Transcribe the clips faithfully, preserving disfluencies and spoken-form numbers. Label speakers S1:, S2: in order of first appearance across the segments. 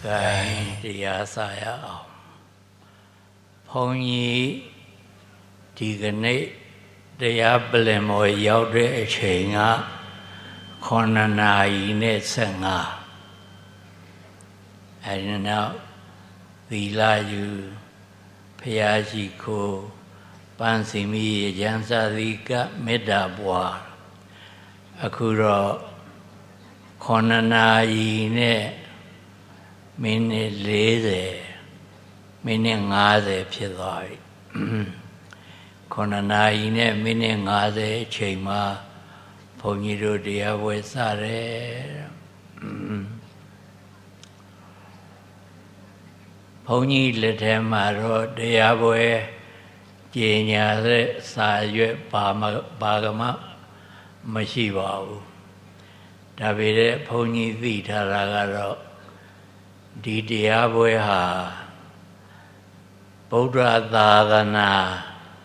S1: gain Diyasaya Pony Digane Diablemo Yaude Chenga Konana Ine Senga and now the Laju Piajico Pansimi Jansarika Medabwa Akuro Konana Ine Mini Lede Meaning Ngade Pidai Konana Ine meaning Ngade Chema Ponido Dia Wesare Pony Letemaro Diabwe Genia Sayue Bagama Mashiva Davide Pony Vita Ragaro Di Diabweha Bodra Dadana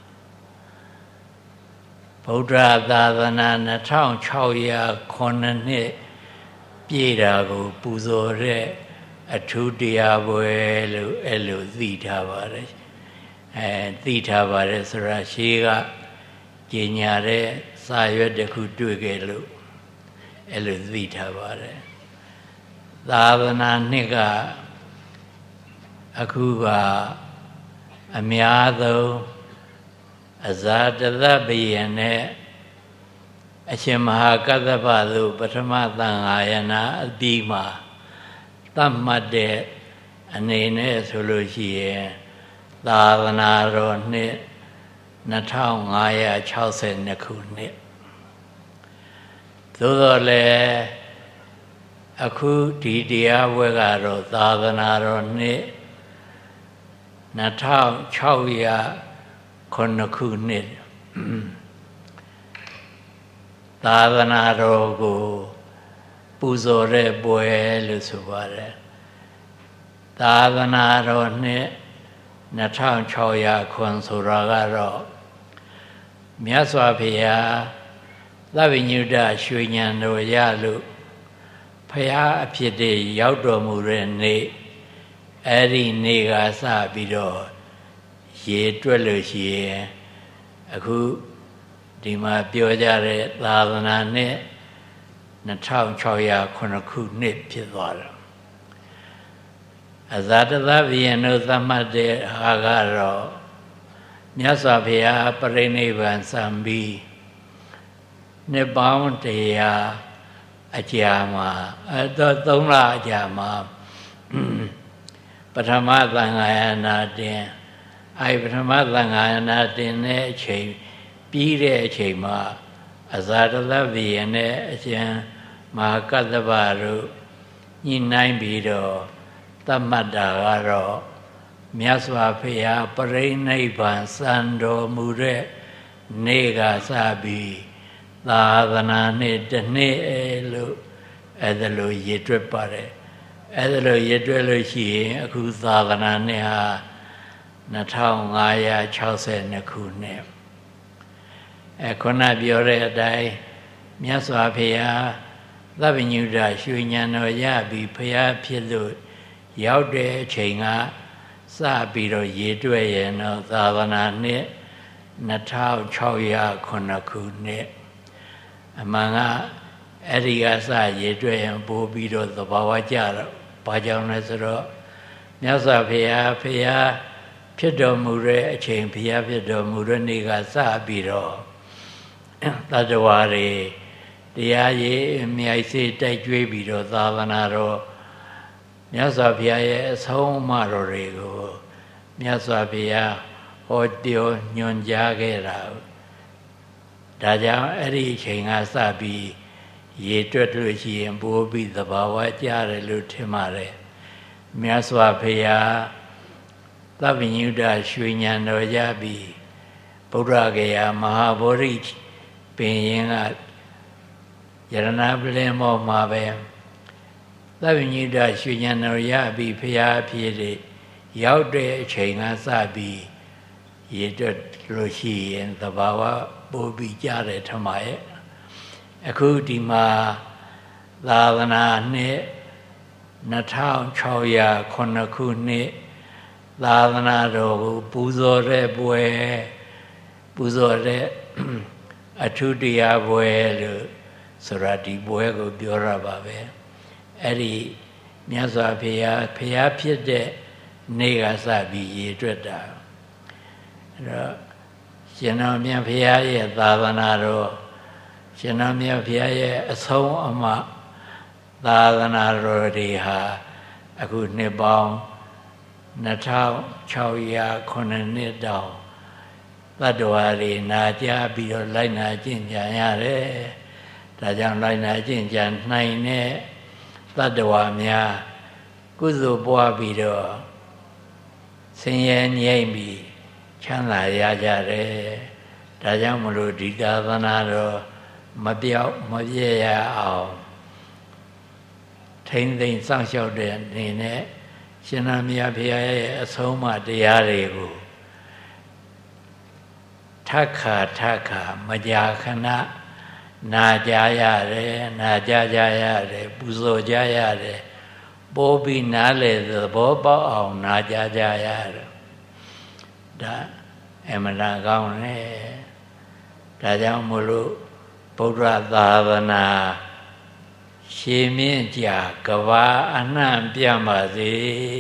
S1: Bodra Dadana Natang Chauya Konane Pirago Puzore Atu Diabwe Elu Vita Vares and Vita Vares Rashiga Geniare Sayue de Kutugelu Elu Vita Vares Davana Niga Akuga Amiado Azadala Biene Ashemaha Kadabadu Patamatangayana Bima Tamade Anene Solushi Davana Rone Natangaya Chause Nakune Dudole Aku Didia Wegaro Davana Rone Natang Chauya Konakune Davana Rogo Puzore Boel Subare Davana Rone Natang Chauya Konsuragaro Miaswapia Lavinuda Shunyano Yalu Paya Pide Yaudo Murene Eri Nega Sabido Ye Dwelloshi Aku Dima Biojare Lavana Ne Natang Chauya Konaku Nip Pidwara Azadala Vieno Zamade Hagaro Nyasapia Parenivan Sambi Nebauntea Ajama Adonla Ajama Patamatangayana Din I Patamatangayana Din Che Pire Chema Azadala Viene Ajan Mahakadavaru Yinain Bido Tamadagaro Miaswapia Parenivan Sando Mure Nega Sabi Davana Ne Dene Elu Edelo Yedrepare Edelo Yedreloshi Aku Davana Neha Natang Aya Chause Nakune Ekona Biore Dai Miaswapia Lavinuda Shunyano Yabi Pia Pilu Yaude Chinga Sabiro Yedwe no Davana Ne Natao Chauya Konakune Amanga Erigasa Yedwe and Bobido the Bawajara Pajanasro Nyasapia Pia Pido Mure Chain Pia Pido Mure Niga Sabiro Tadawari Diaye Miaisi Tajwibido Davanaro Nyasapia Soma Rego Nyasapia Odio Nyonjagera Daja Eri Chinga Sabi Yetruchi and Bobi the Bawajare Lutimare Nyasapia Lavinuda Shunyano Yabi Buragaya Mahabori being at Yaranablemo Mabe Lavinuda Shunyano Yabi Pia Piri Yaude Chinga Sabi Yetruchi and the Bawa Bobi Jare Tamae Akudima Lavana Ne နှစ်ထောင်ခြောက်ရာခုနှစ်ခုနှစ်သာသနာတော်ကိုပူဇော်တဲ့ပွဲပူဇော်တဲ့အထုတရားပွဲလို့ဆိုတာဒီပွဲကိုပြောရပါပဲအဲ့ဒီမြတ်စွာဘုရားဘုရားဖြစ်တဲ့နေ့ကစပြီးရည်တွက်တာအဲ့တော့ရှင်တော်မြတ်ဘုရားရဲ့သာသနာတော်ရှင်တော်မြတ်ဘုရားရဲ့အဆုံးအမသာသနာတော်တွေဟာအခုနှစ်ပေါင်းနှစ်ထောင်ခြောက်ရာခုနှစ်တောင်သတ္တဝါတွေနာကြားပြီးတော့လိုက်နာကျင့်ကြံရတယ်ဒါကြောင့်လိုက်နာကျင့်ကြံနိုင်တဲ့သတ္တဝါများကုသိုလ်ပွားပြီးတော့ဆင်းရဲငြိမ့်ပြီးချမ်းသာရကြတယ်ဒါကြောင့်မလို့ဒီသာသနာတော်မပြောက်မပြည့်ရအောင်ထိမ့်သိမ့်စောင့်ရှောက်တဲ့အနေနဲ့ရှင်သာမြတ်ဘုရားရဲ့အဆုံးအမတရားတွေကိုထက်ခါထက်ခါမကြာခဏနာကြရတယ်နာကြကြရတယ်ပူဇော်ကြရတယ်ပိုးပြီးနားလေသဘောပေါက်အောင်နာကြကြရတယ်ဒါအမှန်တန်ကောင်းတယ်ဒါကြောင့်မို့လို့ဗုဒ္ဓသာသနာရှည်မြင့်ကြာကဘာအနှံ့ပြန့်ပါစေ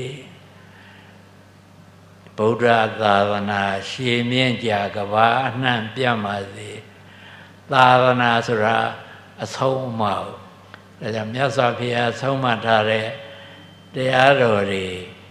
S1: ဗုဒ္ဓသာသနာရှည်မြင့်ကြာကဘာအနှံ့ပြန့်ပါစေသာသနာဆိုတာအဆုံးအမဒါကြောင့်မြတ်စွာဘုရားဆုံးမထားတဲ့တရားတော်တွေ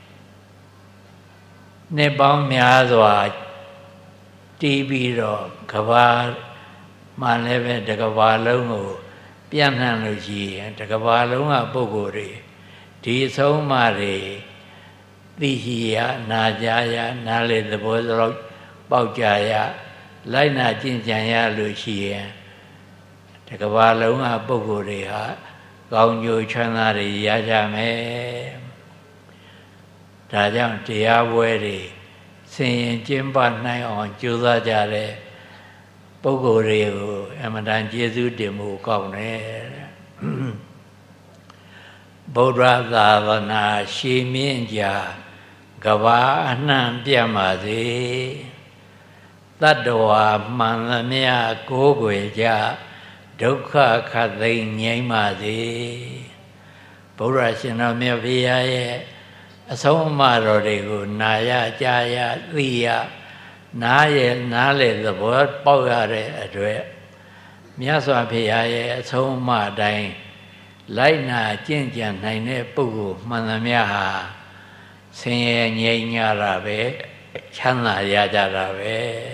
S1: နှစ်ပေါင်းများစွာတည်ပြီးတော့ကဘာမှလည်းပဲတကဘာလုံးကိုပြန့်နှံ့လို့ရှိရင်တကဘာလုံးကပုဂ္ဂိုလ်တွေဒီအဆုံးအမတွေသိရှိရနာကြရနားလေသဘောတော်ပေါက်ကြရလိုက်နာကျင့်ကြံရလို့ရှိရင်တကဘာလုံးကပုဂ္ဂိုလ်တွေဟာကောင်းကျိုးချမ်းသာတွေရကြမယ်ဒါကြောင့်တရားပွဲတွေဆင်ရင်ကျင့်ပနိုင်အောင်ကြိုးစားကြတဲ့ပုဂ္ဂိုလ်တွေကိုအမှန်တန်ကျေးဇူးတင်မှုကောင်းတယ်ဗုဒ္ဓသာသနာရှည်မြင့်ကြာကဘာအနှံ့ပြန့်ပါစေတတ္တဝါမှန်သမျှကိုးကွယ်ကြဒုက္ခခတ်သိမ်းငြိမ်းပါစေဗုဒ္ဓရှင်တော်မြတ်ဘုရားရဲ့အဆုံးအမတော်တွေကိုနာရကြားရသိရနားရဲ့နားလေသဘောပေါက်ရတဲ့အတွက်မြတ်စွာဘုရားရဲ့အဆုံးအမအတိုင်းလိုက်နာကျင့်ကြံနိုင်တဲ့ပုဂ္ဂိုလ်မှန်သမျှဟာဆင်းရဲငြိမ်းကြတာပဲချမ်းသာရကြတာပဲ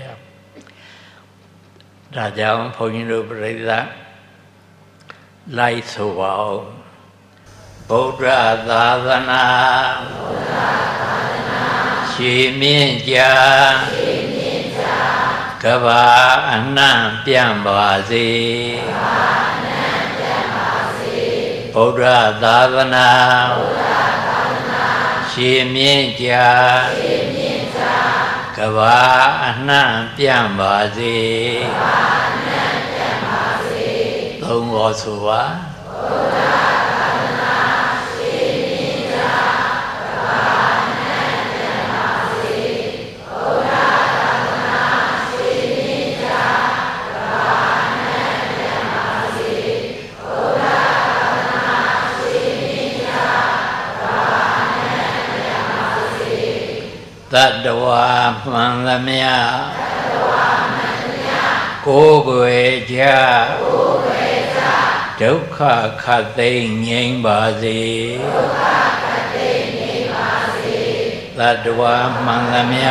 S1: ဒါကြောင့်ဘုန်းကြီးတို့ပြိဿလိုက်ဆိုပါဦးဗုဒ္ဓသာသနာရှည်မြင့်ကြာကဘာအနှံ့ပြန့်ပါစေဗုဒ္ဓသာသနာရှည်မြင့်ကြာကဘာအနှံ့ပြန့်ပါစေသုံးခေါ်ဆိုပါတတ္တဝါမှန်သမျှကိုးကွယ်ကြဒုက္ခခတ်သိမ်းငြိမ်းပါစေတတ္တဝါမှန်သမျှ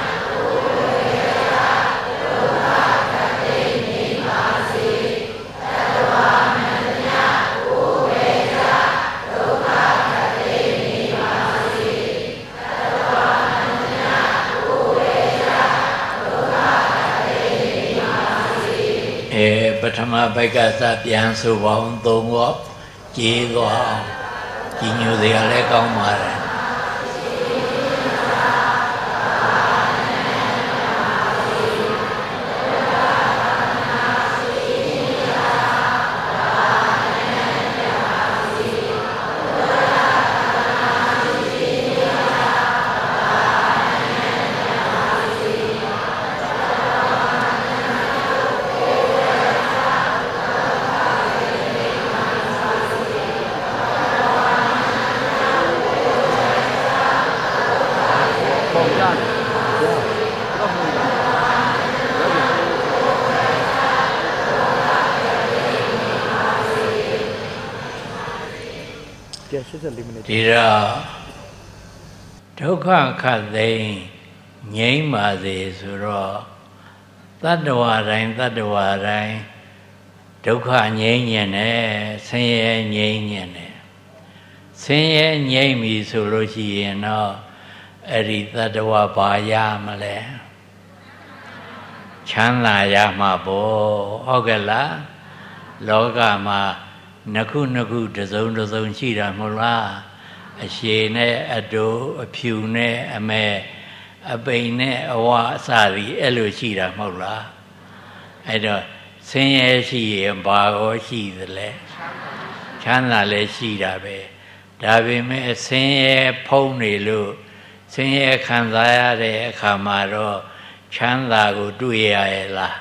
S1: ပထမဘိက္ခစပြန်ဆိုပေါင်းသုံးခေါ်ကြေးသွားကြီးညိုစရာလည်းကောင်းပါတယ်
S2: တယ်ရှစ်สิบสี่မိနစ်
S1: ဒီတော့ဒုက္ခခတ်သိမ်းငြိမ်းပါစေဆိုတော့တတ္တဝါတိုင်းတတ္တဝါတိုင်းဒုက္ခငြိမ်းညင်တယ်ဆင်းရဲငြိမ်းညင်တယ်ဆင်းရဲငြိမ်းပြီဆိုလို့ရှိရင်တော့အဲ့ဒီတတ္တဝါဘာရမလဲချမ်းသာရမှာပေါ့ဟုတ်ကဲ့လားလောကမှာနှစ်ခုနှစ်ခုတစ်စုံတစ်စုံရှိတာမဟုတ်လားအရှည်နဲ့အတူအဖြူနဲ့အမဲအပိန်နဲ့အဝအစသည်အဲ့လိုရှိတာမဟုတ်လားအဲ့တော့ဆင်းရဲရှိရင်ဘာရောရှိသလဲချမ်းသာလည်းရှိတာပဲဒါပေမဲ့ဆင်းရဲဖုံးနေလို့ဆင်းရဲခံစားရတဲ့အခါမှာတော့ချမ်းသာကိုတွေ့ရရဲ့လား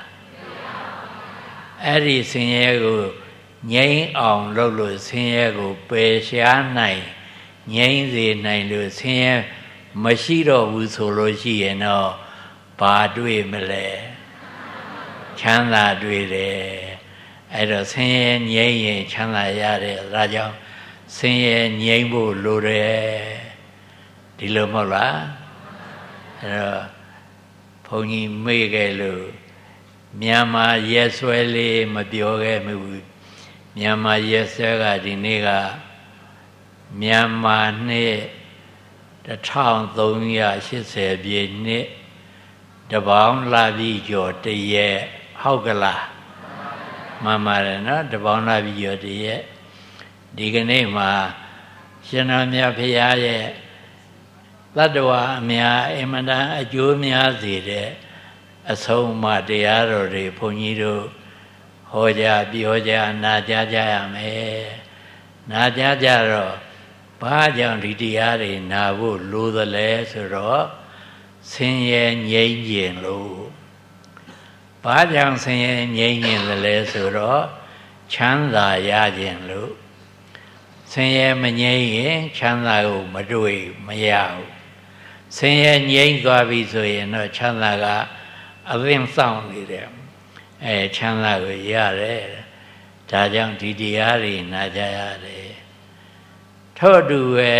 S1: အဲ့ဒီဆင်းရဲကိုငြိမ်းအောင်လုပ်လို့ဆင်းရဲကိုပယ်ရှားနိုင်ငြိမ်းစေနိုင်လို့ဆင်းရဲမရှိတော့ဘူးဆိုလို့ရှိရင်တော့ဘာတွေ့မလဲချမ်းသာတွေ့တယ်အဲ့တော့ဆင်းရဲငြိမ်းရင်ချမ်းသာရတယ်ဒါကြောင့်ဆင်းရဲငြိမ်းဖို့လိုတယ်ဒီလိုမဟုတ်လားအဲ့တော့ဘုန်းကြီးမေ့ခဲ့လို့မြန်မာရက်ဆွဲလေးမပြောခဲ့မှုမြန်မာရက်ဆွဲကဒီနေ့ကမြန်မာနှစ်တစ်ထောင်သုံးရာရှစ်ဆယ်ပြည့်နှစ်တပေါင်းလာပြီးကျော်တရက်ဟုတ်ကလားမှန်ပါတယ်နော်တပေါင်းလာပြီးကျော်တရက်ဒီကနေ့မှာရှင်တော်မြတ်ဖရာရဲ့တတ္တဝါအများအင်မတန်အကျိုးများစေတဲ့အဆုံးအမတရားတော်တွေဘုန်းကြီးတို့ဟောကြားပြောကြားနာကြားကြရမယ်နာကြားကြတော့ဘာကြောင့်ဒီတရားတွေနာဖို့လိုသလဲဆိုတော့ဆင်းရဲငြိမ်းခြင်းလို့ဘာကြောင့်ဆင်းရဲငြိမ်းခြင်းလဲဆိုတော့ချမ်းသာရခြင်းလို့ဆင်းရဲမငြိမ်းရင်ချမ်းသာကိုမတွေ့မရဘူးဆင်းရဲငြိမ်းသွားပြီဆိုရင်တော့ချမ်းသာကအသင်းဆောင်နေတယ်အဲချမ်းသာကိုရတယ်ဒါကြောင့်ဒီတရားတွေနာကြရတယ်ထို့တူပဲ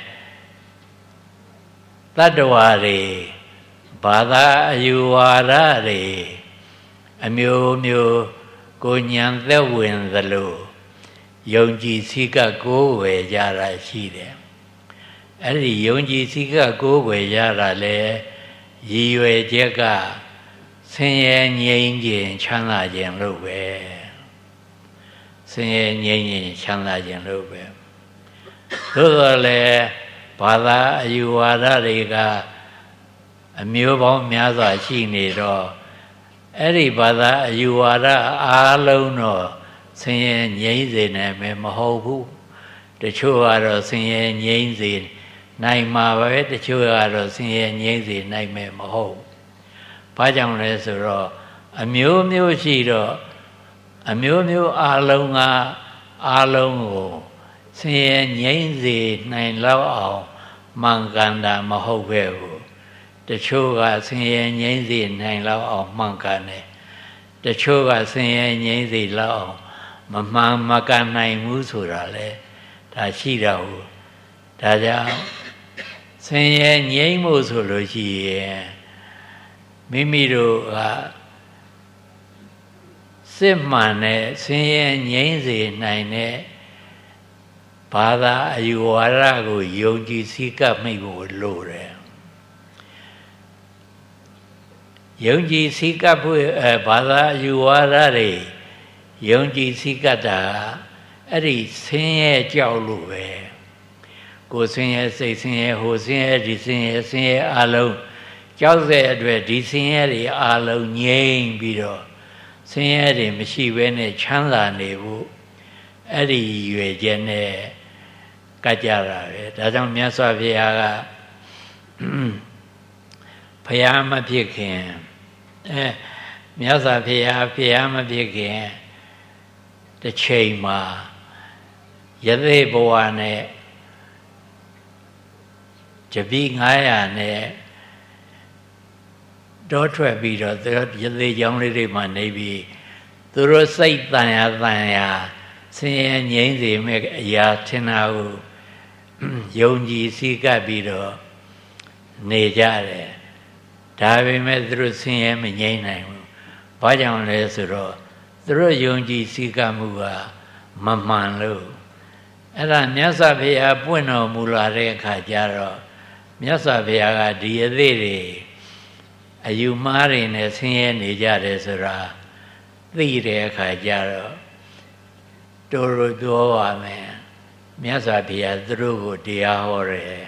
S1: တတ္တဝါတွေဘာသာအယူဝါဒတွေအမျိုးမျိုးကိုဉာဏ်သက်ဝင်သလိုယုံကြည်စိကကိုးဝယ်ကြတာရှိတယ်အဲ့ဒီယုံကြည်စိကကိုးဝယ်ကြတာလေရည်ရွယ်ချက်ကဆင်းရဲငြိမ်းခြင်းချမ်းသာခြင်းလို့ပဲဆင်းရဲငြိမ်းခြင်းချမ်းသာခြင်းလို့ပဲသို့တော်လည်းဘာသာအယူဝါဒတွေကအမျိုးပေါင်းများစွာရှိနေတော့အဲ့ဒီဘာသာအယူဝါဒအားလုံးတော့ဆင်းရဲငြိမ်းစေနိုင်မယ်မဟုတ်ဘူးတချို့ကတော့ဆင်းရဲငြိမ်းစေနိုင်မှာပဲတချို့ကတော့ဆင်းရဲငြိမ်းစေနိုင်မယ်မဟုတ်ဘာကြောင့်လဲဆိုတော့အမျိုးမျိုးရှိတော့အမျိုးမျိုးအားလုံးကအားလုံးကိုဆင်းရဲငြိမ်းစေနိုင်လောက်အောင်မှန်ကန်တာမဟုတ်ခဲ့ဘူးတချို့ကဆင်းရဲငြိမ်းစေနိုင်လောက်အောင်မှန်ကန်တယ်တချို့ကဆင်းရဲငြိမ်းစေလောက်အောင်မမှန်မကန်နိုင်ဘူးဆိုတာလေဒါရှိတော့ဘူးဒါကြောင့်ဆင်းရဲငြိမ်းမှုဆိုလို့ရှိရင်မိမိတို့ကစစ်မှန်တဲ့ဆင်းရဲငြိမ်းစေနိုင်တဲ့ဘာသာအယူဝါဒကိုယုံကြည်စိကပ်မိဖို့လိုတယ်ယုံကြည်စိကပ်ဖို့အဲဘာသာအယူဝါဒတွေယုံကြည်စိကပ်တာအဲ့ဒီဆင်းရဲကြောက်လို့ပဲကိုယ်ဆင်းရဲစိတ်ဆင်းရဲဟိုဆင်းရဲဒီဆင်းရဲဆင်းရဲအလုံးကြောက်တဲ့အတွက်ဒီဆင်းရဲတွေအလုံးငြိမ့်ပြီးတော့ဆင်းရဲတွေမရှိဘဲနဲ့ချမ်းသာနေဖို့အဲ့ဒီရွယ်ချက်နဲ့ကကြတာပဲဒါကြောင့်မြတ်စွာဘုရားကဘုရားမဖြစ်ခင်အဲမြတ်စွာဘုရားဘုရားမဖြစ်ခင်တစ်ချိန်မှာယသိဘဝနဲ့တပည့်ငါးရာနဲ့တောထွက်ပြီးတော့ယသိကျောင်းလေးတွေမှာနေပြီးသူတို့စိတ်တန်ရာတန်ရာဆင်းရဲငြိမ်းစေမဲ့အရာထင်တာကိုယုံကြည်စည်းကပ်ပြီးတော့နေကြတယ်ဒါပေမဲ့သူတို့ဆင်းရဲမငြိမ်းနိုင်ဘူးဘာကြောင့်လဲဆိုတော့သူတို့ယုံကြည်စည်းကပ်မှုကမမှန်လို့အဲ့ဒါမြတ်စွာဘုရားပွင့်တော်မူလာတဲ့အခါကျတော့မြတ်စွာဘုရားကဒီအသေးတွေအယူမှားတွေနဲ့ဆင်းရဲနေကြတယ်ဆိုတာသိတဲ့အခါကျတော့တို့တို့ပြောပါမယ်မြတ်စွာဘုရားသူတို့ကိုတရားဟောတယ်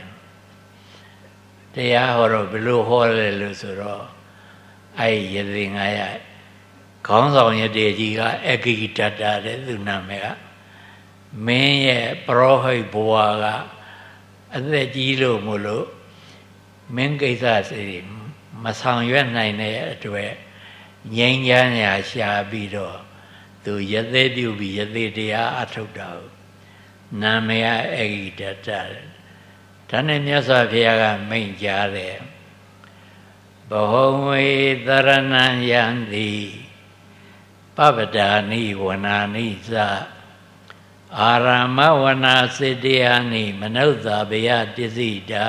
S1: တရားဟောတော့ဘယ်လိုဟောလဲလို့ဆိုတော့အဲ့ရသေးငါရခေါင်းဆောင်ရတဲ့ကြီးကအဂိတတတဲ့သူနာမည်ကမင်းရဲ့ပရောဟိတ်ဘဝကအသက်ကြီးလို့မို့လို့မင်းကိစ္စစီမဆောင်ရွက်နိုင်တဲ့အတွက်ငြိမ်းချမ်းရာရှာပြီးတော့သူရသေးပြုပြီးရသေးတရားအထုတ်တာနာမည်ကအဂိတတဒါနဲ့မြတ်စွာဘုရားကမိန့်ကြားတယ်ဘဟုံဝေသရဏံယံတိပပဒါနိဝနာနိသအာရမဝနာစေတယာနိမနုဿာဘယတစ္ဆိတာ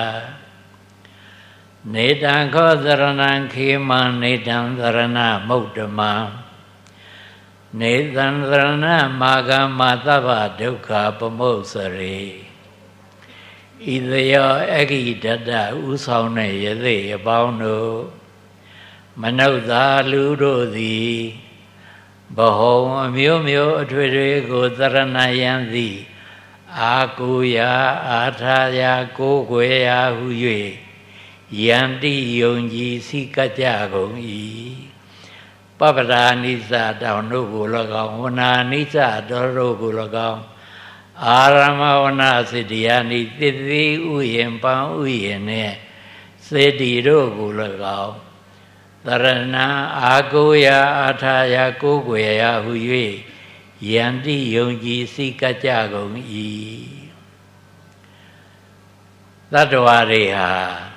S1: နေတံခောသရဏံခေမံနေတံသရဏမုဒ္ဓမံနေတံသရဏမာဂမသဗ္ဗဒုက္ခပမုစ္စရေဣသယောအဂိတတဥဆောင်တဲ့ယသိအပေါင်းတို့မနုဿာလူတို့သည်ဘဟုံအမျိုးမျိုးအထွေထွေကိုသရဏယံသည်အာကိုရာအာထာရာကိုယ်ွယ်ရာဟု၍ယန္တိယုံကြည်စိကကြကုန်၏ပပဒါနိစ္စတောင်တို့ကို၎င်းဝနာနိစ္စတော်တို့ကို၎င်းအာရမဝနာစေတယာနိသစ်သီဥယင်ပံဥယင်နှင့်စေတီတို့ကို၎င်းသရဏအာကိုရာအာထာရာကိုယ်ွယ်ရာဟု၍ယန္တိယုံကြည်စိကကြကုန်၏သတ္တဝါတွေဟာ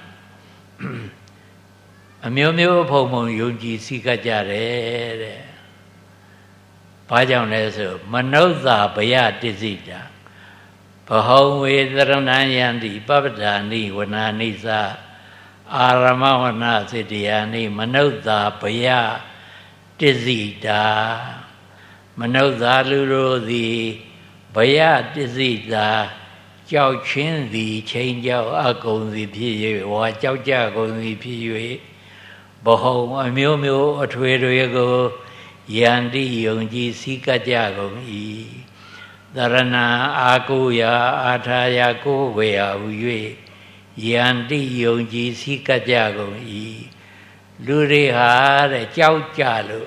S1: အမျိုးမျိုးအဖုံဖုံယုံကြည်စိကကြတယ်တဲ့ဘာကြောင့်လဲဆိုမနုဿာဘယတစ္ဆိတာဘဟုံဝေသရဏံယံတိပပဒါနိဝနာနိသအာရမဝနာစေတယာနိမနုဿာဘယတစ္ဆိတာမနုဿာလူတို့သည်ဘယတစ္ဆိတာကြောက်ချင်းသည်ချိန်ကြောက်အကုန်သည်ဖြစ်၍ဝါကြောက်ကြကုန်သည်ဖြစ်၍ဘဟုံအမျိုးမျိုးအထွေတွေကိုယန္တိယုံကြည်စိကကြကုန်၏သရဏအာကိုရာအာထာယာကိုယ်ဝေယဟု၍ယန္တိယုံကြည်စိကကြကုန်၏လူတွေဟာတဲ့ကြောက်ကြလို့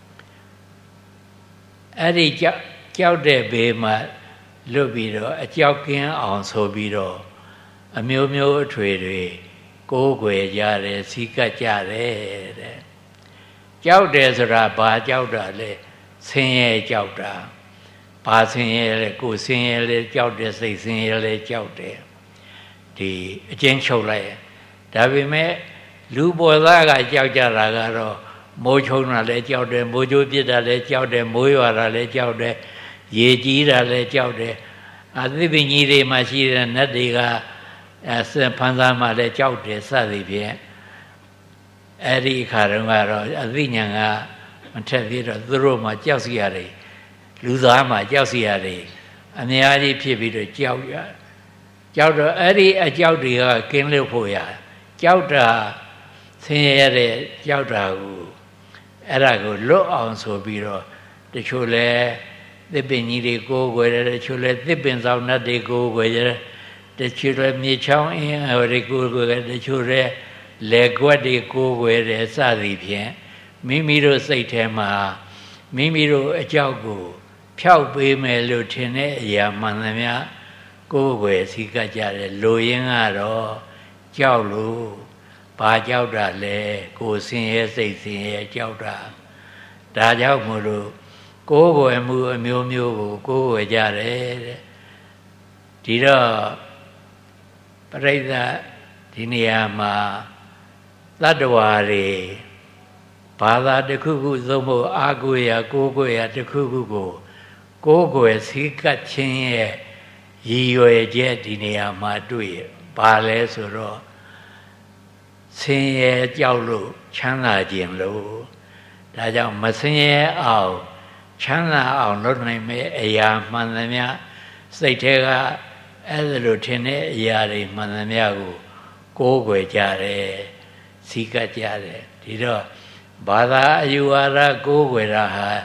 S1: အဲ့ဒီကြောက်ကြောက်တဲ့ဘေးမှာလွတ်ပြီးတော့အကြောက်ကင်းအောင်ဆိုပြီးတော့အမျိုးမျိုးအထွေတွေကိုယ်ွယ်ကြတယ်စိကကြတယ်တဲ့ကြောက်တယ်ဆိုတာဘာကြောက်တာလဲဆင်းရဲကြောက်တာဘာဆင်းရဲလဲကိုယ်ဆင်းရဲလဲကြောက်တယ်စိတ်ဆင်းရဲလဲကြောက်တယ်ဒီအကျဉ်းချုပ်လိုက်ဒါပေမဲ့လူပေါ်သားကကြောက်ကြတာကတော့မိုးချုံတာလဲကြောက်တယ်မိုးကြိုးပြစ်တာလဲကြောက်တယ်မိုးရွာတာလဲကြောက်တယ်ရေကြီးတာလဲကြောက်တယ်အသစ်ပင်ကြီးတွေမှာရှိတဲ့နတ်တွေကအဲဖန်သားမှလည်းကြောက်တယ်စသည်ဖြင့်အဲ့ဒီအခါတုန်းကတော့အသိဉာဏ်ကမထက်သေးတော့သူတို့မှကြောက်စီရတယ်လူသားမှကြောက်စီရတယ်အများကြီးဖြစ်ပြီးတော့ကြောက်ရကြောက်တော့အဲ့ဒီအကြောက်တွေကကင်းလွတ်ဖို့ရကြောက်တာဆင်းရဲတဲ့ကြောက်တာကိုအဲ့ဒါကိုလွတ်အောင်ဆိုပြီးတော့တချို့လဲသစ်ပင်ကြီးတွေကိုယ်ွယ်တယ်တချို့လဲသစ်ပင်ဆောင်နတ်တွေကိုယ်ွယ်တယ်တချို့လဲမြေချောင်းအင်းအဝတွေကိုယ်ွယ်တယ်တချို့လဲလေကွက်တွေကိုယ်ွယ်တယ်စသည်ဖြင့်မိမိတို့စိတ်ထဲမှာမိမိတို့အကြောက်ကိုဖြောက်ပေးမယ်လို့ထင်တဲ့အရာမှန်သမျှကိုယ်ွယ်စိကကြတယ်လိုရင်းကတော့ကြောက်လို့ဘာကြောက်တာလဲကိုယ်ဆင်းရဲစိတ်ဆင်းရဲကြောက်တာဒါကြောင့်မို့လို့ကိုယ်ွယ်မှုအမျိုးမျိုးကိုကိုယ်ွယ်ကြတယ်တဲ့ဒီတော့ပရိသတ်ဒီနေရာမှာသတ္တဝါတွေဘာသာတစ်ခုခုသုံးဖို့အာကိုရာကိုယ်ကိုရာတစ်ခုခုကိုကိုယ်ကိုယ်စိကတ်ခြင်းရဲ့ရည်ရွယ်ချက်ဒီနေရာမှာတွေ့ပါလဲဆိုတော့ဆင်းရဲကြောက်လို့ချမ်းသာခြင်းလို့ဒါကြောင့်မဆင်းရဲအောင်ချမ်းသာအောင်လုပ်နိုင်မယ့်အရာမှန်သမျှစိတ်ထဲကအဲ့ဒါလိုထင်တဲ့အရာတွေမှန်သမျှကိုကိုးကွယ်ကြတယ်စီကပ်ကြတယ်ဒီတော့ဘာသာအယူဝါဒကိုးကွယ်တာဟာ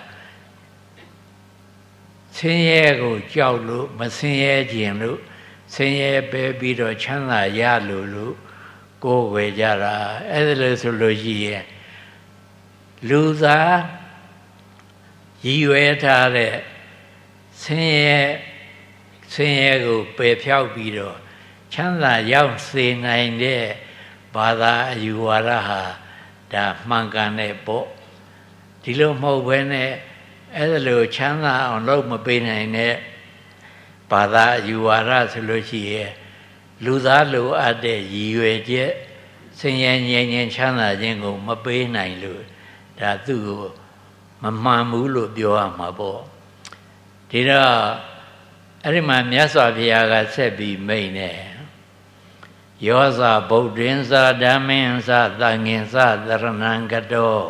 S1: ဆင်းရဲကိုကြောက်လို့မဆင်းရဲခြင်းလို့ဆင်းရဲပဲပြီးတော့ချမ်းသာရလို့လို့ကိုယ်ဝယ်ကြတာအဲ့ဒါလို့ဆိုလို့ရှိရင်လူသားရည်ရွယ်ထားတဲ့ဆင်းရဲဆင်းရဲကိုပယ်ဖြောက်ပြီးတော့ချမ်းသာရောက်စေနိုင်တဲ့ဘာသာအယူဝါဒဟာဒါမှန်ကန်တဲ့ပေါ့ဒီလိုမဟုတ်ဘဲနဲ့အဲ့ဒါလိုချမ်းသာအောင်လုပ်မပေးနိုင်တဲ့ဘာသာအယူဝါဒဆိုလို့ရှိရင်လူသားလိုအပ်တဲ့ရည်ရွယ်ချက်ဆင်းရဲငြိမ်းချမ်းချမ်းသာခြင်းကိုမပေးနိုင်လို့ဒါသူ့ကိုမမှန်ဘူးလို့ပြောရမှာပေါ့ဒီတော့အဲ့ဒီမှာမြတ်စွာဘုရားကဆက်ပြီးမိန့်တယ်ယောဇဗုဒ္ဓင်္စာဓမ္မင်္စာသံဃင်္စာသရဏံကတော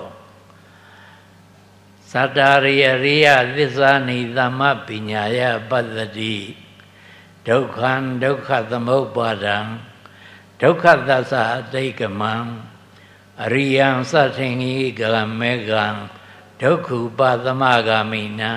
S1: သတ္တရိယရိယသစ္စာနိသမ္မပညာယပတ္တိဒုက္ခံဒုက္ခသမုပ္ပါဒံဒုက္ခသစ္စာအတိတ်ကမံအရိယံသတ္ထင်ဤကမေကံဒုက္ခုပသမဂာမိနံ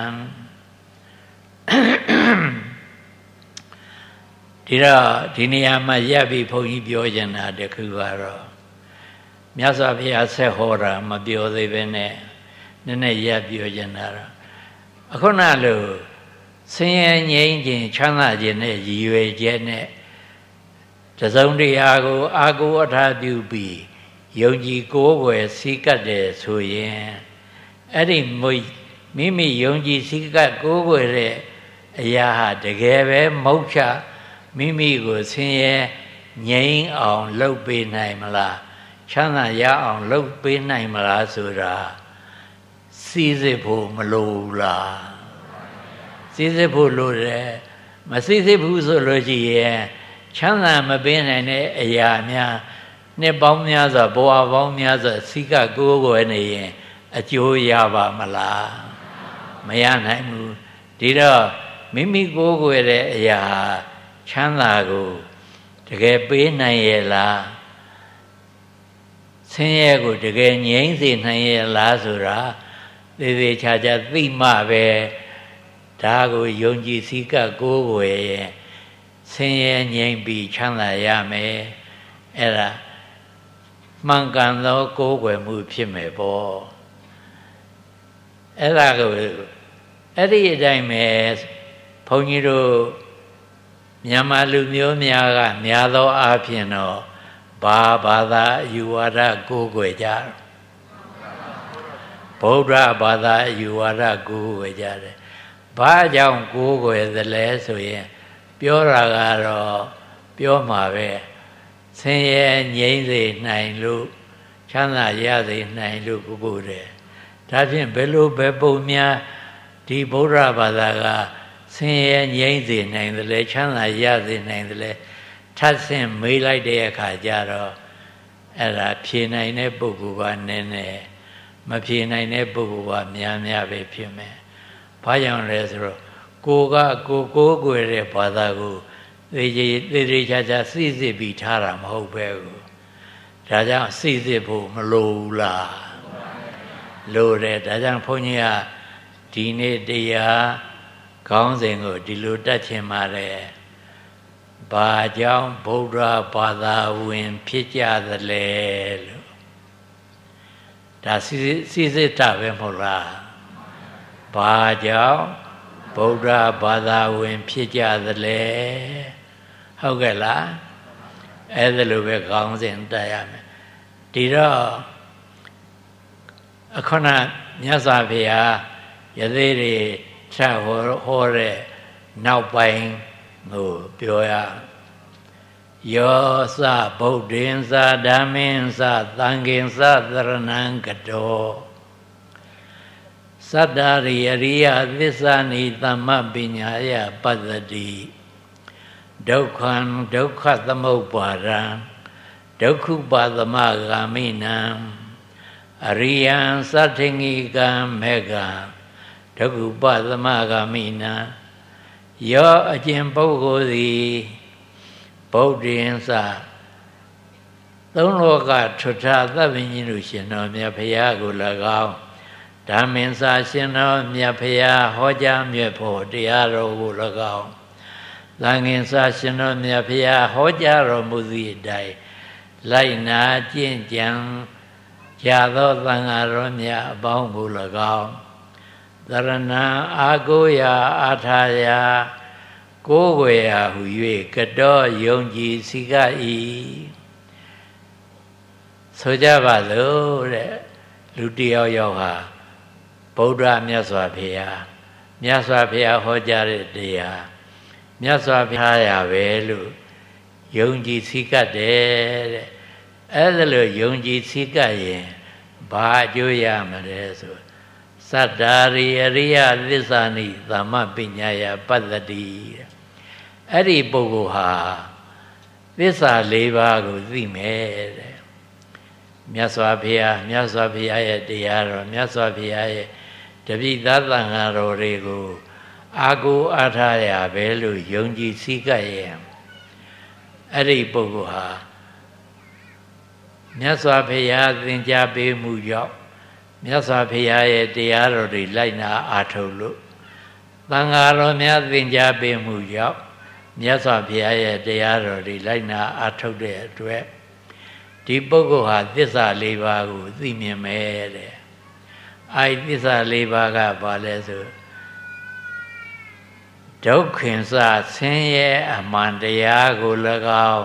S1: ဒီတော့ဒီနေရာမှာရပ်ပြီးဘုန်းကြီးပြောချင်တာတခုကတော့မြတ်စွာဘုရားဆက်ဟောတာမပြောသေးပဲနဲ့နည်းနည်းရပ်ပြောချင်တာတော့အခုနလိုဆင်းရဲငြိမ်းခြင်းချမ်းသာခြင်းနဲ့ရည်ရွယ်ချက်နဲ့တစုံတရာကိုအာကိုအထာပြုပြီးယုံကြည်ကိုးကွယ်စည်းကပ်တယ်ဆိုရင်အဲ့ဒီမိမိယုံကြည်စည်းကပ်ကိုးကွယ်တဲ့အရာဟာတကယ်ပဲမုတ်ချမိမိကိုဆင်းရဲငြိမ်းအောင်လုပ်ပေးနိုင်မလားချမ်းသာရအောင်လုပ်ပေးနိုင်မလားဆိုတာစီစစ်ဖို့မလိုဘူးလားစီစစ်ဖို့လိုတယ်မစီစစ်ဘူးဆိုလို့ရှိရင်ချမ်းသာမပေးနိုင်တဲ့အရာများနှစ်ပေါင်းများစွာဘဝပေါင်းများစွာစိကကိုးကွယ်နေရင်အကျိုးရပါမလားမရနိုင်ဘူးဒီတော့မိမိကိုးကွယ်တဲ့အရာချမ်းသာကိုတကယ်ပေးနိုင်ရဲ့လားဆင်းရဲကိုတကယ်ငြိမ်းစေနိုင်ရဲ့လားဆိုတာသေသေးချာချာသိမှပဲဒါကိုယုံကြည်စည်းကပ်ကိုးကွယ်ရင်ဆင်းရဲငြိမ်းပြီးချမ်းသာရမယ်အဲ့ဒါမှန်ကန်သောကိုးကွယ်မှုဖြစ်မယ်ပေါ့အဲ့ဒါကိုအဲ့ဒီအတိုင်းပဲဘုန်းကြီးတို့မြန်မာလူမျိုးများကများသောအားဖြင့်တော့ဘာဘာသာအယူဝါဒကိုးကွယ်ကြဗုဒ္ဓဘာသာအယူဝါဒကိုးကွယ်ကြတယ်ဘာကြောင့်ကိုးကွယ်သလဲဆိုရင်ပြောတာကတော့ပြောမှာပဲဆင်းရဲငြိမ်းစေနိုင်လို့ချမ်းသာရစေနိုင်လို့ကိုးကွယ်တယ်ဒါဖြင့်ဘယ်လိုပဲပုံများဒီဗုဒ္ဓဘာသာကဆင်းရဲငြိမ်းစေနိုင်တယ်လေချမ်းသာရစေနိုင်တယ်လေထပ်ဆင့်မေးလိုက်တဲ့အခါကျတော့အဲ့ဒါဖြေနိုင်တဲ့ပုဂ္ဂိုလ်ကနည်းနည်းမဖြေနိုင်တဲ့ပုဂ္ဂိုလ်ကများများပဲဖြစ်မယ်။ဘာကြောင့်လဲဆိုတော့ကိုကကိုကိုးကွယ်တဲ့ဘာသာကိုသေသေးသေသေးချာချာစိစစ်ပြီးထားတာမဟုတ်ပဲကို။ဒါကြောင့်စိစစ်ဖို့မလိုဘူးလား။လိုတယ်ဒါကြောင့်ဘုန်းကြီးကဒီနေ့တရားခေါင်းစဉ်ကိုဒီလိုတတ်ချင်ပါတယ်။ဘာကြောင့်ဗုဒ္ဓဘာသာဝင်ဖြစ်ကြသလဲလို့ဒါစိစိစစ်တာပဲမဟုတ်လားဘာကြောင့်ဗုဒ္ဓဘာသာဝင်ဖြစ်ကြသလဲဟုတ်ကဲ့လားအဲ့ဒါလိုပဲခေါင်းစဉ်တက်ရမယ်ဒီတော့အခုနမြတ်စွာဘုရားယသိတွေဆက်ဟောဟောတဲ့နောက်ပိုင်းကိုပြောရယောသဗုဒ္ဓင်္စာဓမ္မင်္စာသံဃင်္စာသရဏံကတောသတ္တရိယရိယသစ္စာနိသမ္မပညာယပတ္တိဒုက္ခံဒုက္ခသမုပ္ပါဒံဒုက္ခုပသမဂာမိနံအရိယံသတ္ထင်္ဂိကံမေကံဒုက္ခုပသမဂာမိနံယောအကျင့်ပုဂ္ဂိုလ်သည်ဗုဒ္ဓင်္စသုံးလောကထွဋ္ဌသဗ္ဗညုရှင်တော်မြတ်ဖရာကို၎င်းဓမ္မင်္စာရှင်တော်မြတ်ဖရာဟောကြားမြတ်ဖို့တရားတော်ကို၎င်းသံဃင်္စာရှင်တော်မြတ်ဖရာဟောကြားတော်မူသည့်အတိုင်းလိုက်နာကျင့်ကြံကြာသောသံဃာတော်မြတ်အပေါင်းကို၎င်းသရဏအာကိုရာအာထာယာကိုးွယ်ရာဟု၍ကတော်ယုံကြည်စိက၏ဆိုကြပါစို့တဲ့လူတယောက်ယောက်ဟာဗုဒ္ဓမြတ်စွာဘုရားမြတ်စွာဘုရားဟောကြားတဲ့တရားမြတ်စွာဘုရားရာပဲလို့ယုံကြည်စိကတယ်တဲ့အဲ့ဒါလို့ယုံကြည်စိကရင်ဘာအကျိုးရမလဲဆိုသတ္တာရိအရိယသစ္စာနိသမ္မပညာယပတ္တတိအဲ့ဒီပုဂ္ဂိုလ်ဟာသစ္စာလေးပါးကိုသိမယ်တဲ့မြတ်စွာဘုရားမြတ်စွာဘုရားရဲ့တရားတော်မြတ်စွာဘုရားရဲ့တပိသသံဃာတော်တွေကိုအာကိုအားထားရပဲလို့ယုံကြည်စိကရဲ့အဲ့ဒီပုဂ္ဂိုလ်ဟာမြတ်စွာဘုရားသင်ကြားပေးမှုကြောင့်မြတ်စွာဘုရားရဲ့တရားတော်တွေလိုက်နာအားထုတ်လို့သံဃာတော်များသင်ကြားပေးမှုကြောင့်မြတ်စွာဘုရားရဲ့တရားတော်တွေလိုက်နာအားထုတ်တဲ့အတွက်ဒီပုဂ္ဂိုလ်ဟာသစ္စာလေးပါးကိုသိမြင်မယ်တဲ့အဲဒီသစ္စာလေးပါးကဘာလဲဆိုဒုက္ခင်စဆင်းရဲအမှန်တရားကို၎င်း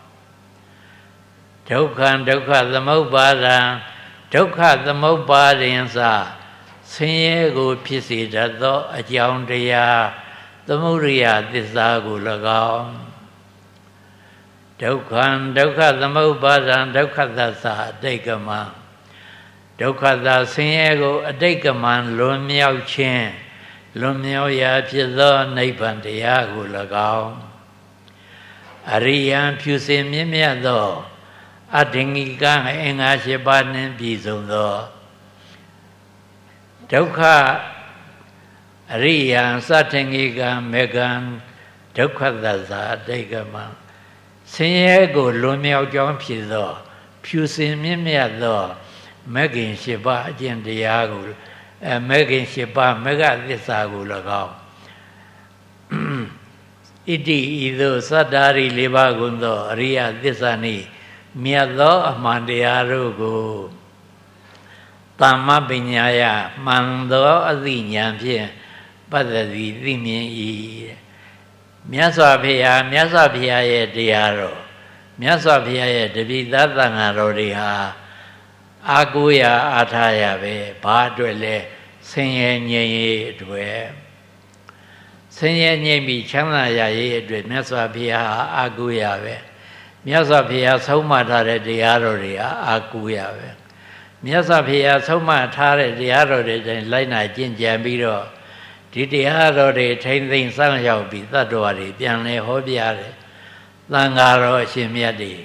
S1: ဒုက္ခံဒုက္ခသမုပ္ပါဒံဒုက္ခသမုပ္ပါဒင်စဆင်းရဲကိုဖြစ်စေတတ်သောအကြောင်းတရားသမုဒိယသစ္စာကို၎င်းဒုက္ခံဒုက္ခသမုပ္ပါဒံဒုက္ခသစ္စာအတိတ်ကမံဒုက္ခသာဆင်းရဲကိုအတိတ်ကမံလွန်မြောက်ခြင်းလွန်မြောက်ရာဖြစ်သောနိဗ္ဗာန်တရားကို၎င်းအရိယံဖြူစင်မြင့်မြတ်သောအတ္တငိကံအင်္ဂါ၈ပါးနှင့်ပြည့်စုံသောဒုက္ခအရိယံသတ္ထငိကံမေကံဒုက္ခသစ္စာအတိတ်ကမံဆင်းရဲကိုလွန်မြောက်ကြောင်းဖြစ်သောဖြူစင်မြင့်မြတ်သောမဂ္ဂင်၈ပါးအကျင့်တရားကိုအဲမဂ္ဂင်၈ပါးမဂ္ဂသစ္စာကို၎င်းဣတိဤသို့သတ္တာရိ၄ပါးကုန်သောအရိယသစ္စာနှင့်မြတ်သောအမှန်တရားတို့ကိုသမ္မာပညာယမှန်သောအသိဉာဏ်ဖြင့်ပတ္တတိသိမြင်၏မြတ်စွာဘုရားမြတ်စွာဘုရားရဲ့တရားတော်မြတ်စွာဘုရားရဲ့တပိသသံဃာတော်တွေဟာအာကိုရာအားထားရပဲဘာအတွက်လဲဆင်းရဲငြိမ်းရေးအတွက်ဆင်းရဲငြိမ်းပြီးချမ်းသာရရေးအတွက်မြတ်စွာဘုရားဟာအာကိုရာပဲမြတ်စွာဘုရားဆုံးမထားတဲ့တရားတော်တွေဟာအာကိုရာပဲမြတ်စွာဘုရားဆုံးမထားတဲ့တရားတော်တွေတိုင်းလိုက်နာကျင့်ကြံပြီးတော့ဒီတရားတော်တွေထိမ့်သိမ့်စောင့်ရှောက်ပြီးသတ္တဝါတွေပြန်လဲဟောပြတယ်သံဃာတော်အရှင်မြတ်တွေ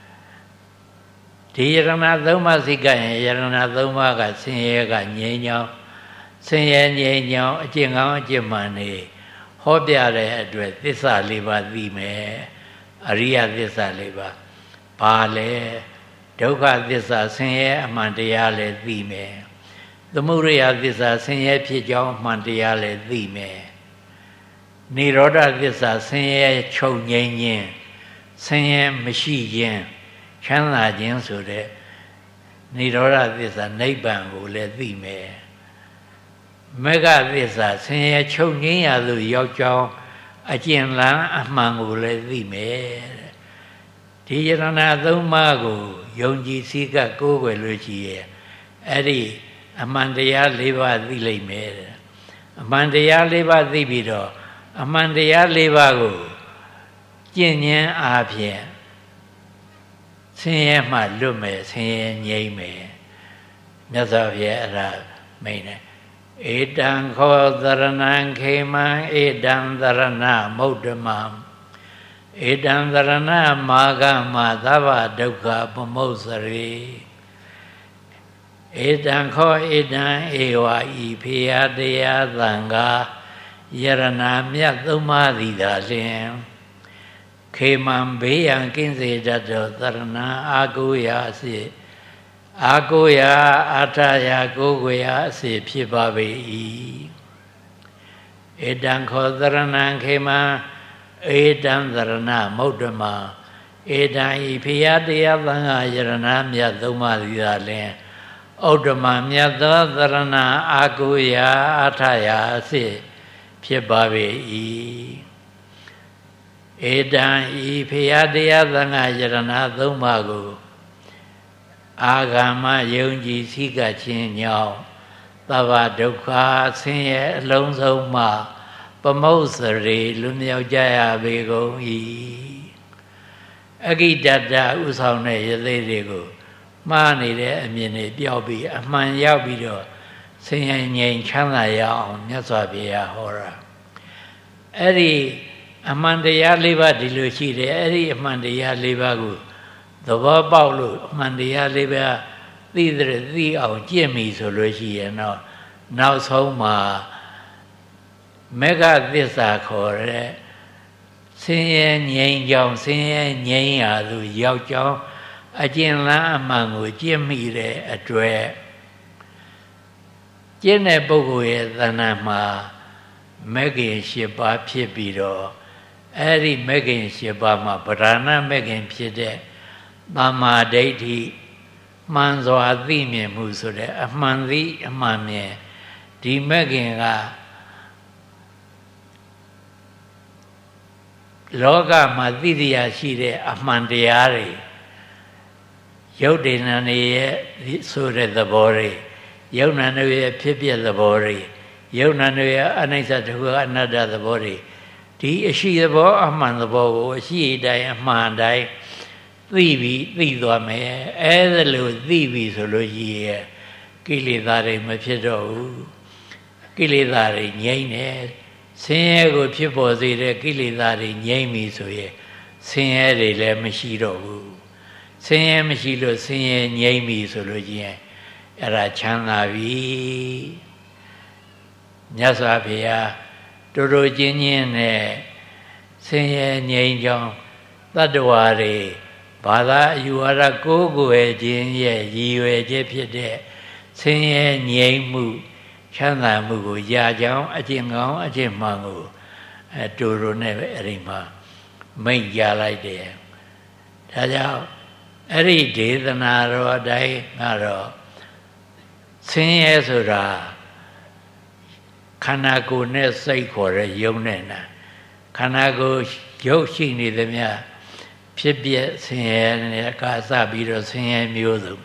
S1: ဒီယရဏသုံးပါးစိကရင်ယရဏသုံးပါးကဆင်းရဲကငြိမ်းချောင်းဆင်းရဲငြိမ်းချောင်းအကျင့်ကောင်းအကျင့်မှန်နေဟောပြတဲ့အတွက်သစ္စာလေးပါးသိမယ်အရိယသစ္စာလေးပါးဘာလဲဒုက္ခသစ္စာဆင်းရဲအမှန်တရားလည်းသိမယ်သမုဒိယသစ္စာဆင်းရဲဖြစ်ကြောင်းအမှန်တရားလည်းသိမယ်နိရောဓသစ္စာဆင်းရဲချုပ်ငြိမ်းခြင်းဆင်းရဲမရှိခြင်းချမ်းသာခြင်းဆိုတဲ့နိရောဓသစ္စာနိဗ္ဗာန်ကိုလည်းသိမယ်မေဃသစ္စာဆင်းရဲချုပ်ငြိမ်းရာသို့ရောက်ကြောင်းအကျဉ်းလန်းအမှန်ကိုလည်းသိမယ်ဒီယရဏသုံးပါးကိုယုံကြည်စိကကိုးကွယ်လို့ရှိရဲ့အဲ့ဒီအမှန်တရား၄ပါးသိလိမ့်မယ်အမှန်တရား၄ပါးသိပြီးတော့အမှန်တရား၄ပါးကိုကျင့်ဉာဏ်အားဖြင့်ဆင်းရဲမှလွတ်မယ်ဆင်းရဲငြိမ်းမယ်မြတ်စွာဘုရားအဲ့ဒါမိန်တယ်ဧတံခောသရဏံခေမံဧတံသရဏမௌဒ္ဓမံဧတံသရဏမာဂမသဗ္ဗဒုက္ခပမုစ္စရေဧတံခောဧတံဧဝဤဖေယတရားသံဃာယရဏမြတ်သုံးပါးသည်သာလျှင်ခေမံဘေးရန်ကင်းစေတတ်သောသရဏအာကိုရာအစေအာကိုရာအာထရာကိုကိုရာအစေဖြစ်ပါပေ၏ဧတံခောသရဏံခေမံဧတံသရဏမௌဓမဧတံဤဖေယတရားသံဃာယရဏမြတ်သုံးပါးသည်သာလျှင်ဩဒ္ဓမမြတ်သောသရဏအာကိုရာအာထရာအစေဖြစ်ပါပေ၏ဧတံဤဖေယတရားသံဃာယရဏသုံးပါးကိုအာဂမယုံကြည်သိကခြင်းကြောင့်သဗ္ဗဒုက္ခဆင်းရဲအလုံးစုံမှပမုစ္စရေလွတ်မြောက်ကြရပေကုန်၏အဂိတတဥဆောင်တဲ့ယသိတွေကိုမှားနေတဲ့အမြင်တွေပျောက်ပြီးအမှန်ရောက်ပြီးတော့ဆင်းရဲငြိမ်ချမ်းသာရအောင်မြတ်စွာဘုရားဟောတာအဲ့ဒီအမှန်တရားလေးပါးဒီလိုရှိတယ်အဲ့ဒီအမှန်တရားလေးပါးကိုသဘောပေါက်လို့အမှန်တရားလေးပါးသိတဲ့သိအောင်ကြင့်ပြီဆိုလို့ရှိရင်တော့နောက်ဆုံးမှာမေဃသစ္စာခေါ်တဲ့ဆင်းရဲငြိမ်းကြောင်းဆင်းရဲငြိမ်းရာသို့ရောက်ကြောင်းအကျဉ်းလန်းအမှန်ကိုကြင့်မိတဲ့အတွက်ကျင့်တဲ့ပုဂ္ဂိုလ်ရဲ့သဏ္ဍာန်မှာမေခင်၈ပါးဖြစ်ပြီးတော့အဲ့ဒီမေခင်၈ပါးမှာဗဒနာမေခင်ဖြစ်တဲ့သမ္မာဒိဋ္ဌိမှန်စွာသိမြင်မှုဆိုတဲ့အမှန်သိအမှန်မြင်ဒီမေခင်ကလောကမှာသိတရားရှိတဲ့အမှန်တရားတွေရုပ်တည်နာနေရဲ့ဆိုတဲ့သဘောတွေယုံနာနေရဲ့ဖြစ်ပြသဘောတွေယုံနာနေရဲ့အနိစ္စဒုက္ခအနတ္တသဘောတွေဒီအရှိသဘောအမှန်သဘောကိုအရှိတိုင်းအမှန်တိုင်းသိပြီးသိသွားမယ်အဲဒါလို့သိပြီဆိုလို့ရှိရဲ့ကိလေသာတွေမဖြစ်တော့ဘူးကိလေသာတွေငြိမ့်တယ်ဆင်းရဲကိုဖြစ်ပေါ်စေတဲ့ကိလေသာတွေငြိမ့်ပြီဆိုရင်ဆင်းရဲတွေလည်းမရှိတော့ဘူးဆင်းရဲမရှိလို့ဆင်းရဲငြိမ့်ပြီဆိုလို့ရှိရင်အဲ့ဒါချမ်းသာပြီမြတ်စွာဘုရားတို့တို့ချင်းချင်းနဲ့ဆင်းရဲငြိမ်းချမ်းတတ္တဝါတွေဘာသာအယူဝါဒကိုးကွယ်ခြင်းရဲ့ရည်ရွယ်ချက်ဖြစ်တဲ့ဆင်းရဲငြိမ်းမှုချမ်းသာမှုကိုရကြောင်းအကျင့်ကောင်းအကျင့်မှန်ကိုအဲတို့တို့နဲ့ပဲအဲ့ဒီမှာမိတ်ကြလိုက်တယ်ဒါကြောင့်အဲ့ဒီဒေသနာတော်အတိုင်းကတော့ဆင်းရဲဆိုတာခန္ဓာကိုယ်နဲ့စိတ်ခေါ်တဲ့ယုံနဲ့နာခန္ဓာကိုယ်ရုပ်ရှိနေသမျှဖြစ်ပြဆင်းရဲနဲ့ကစပြီးတော့ဆင်းရဲမျိုးစုံ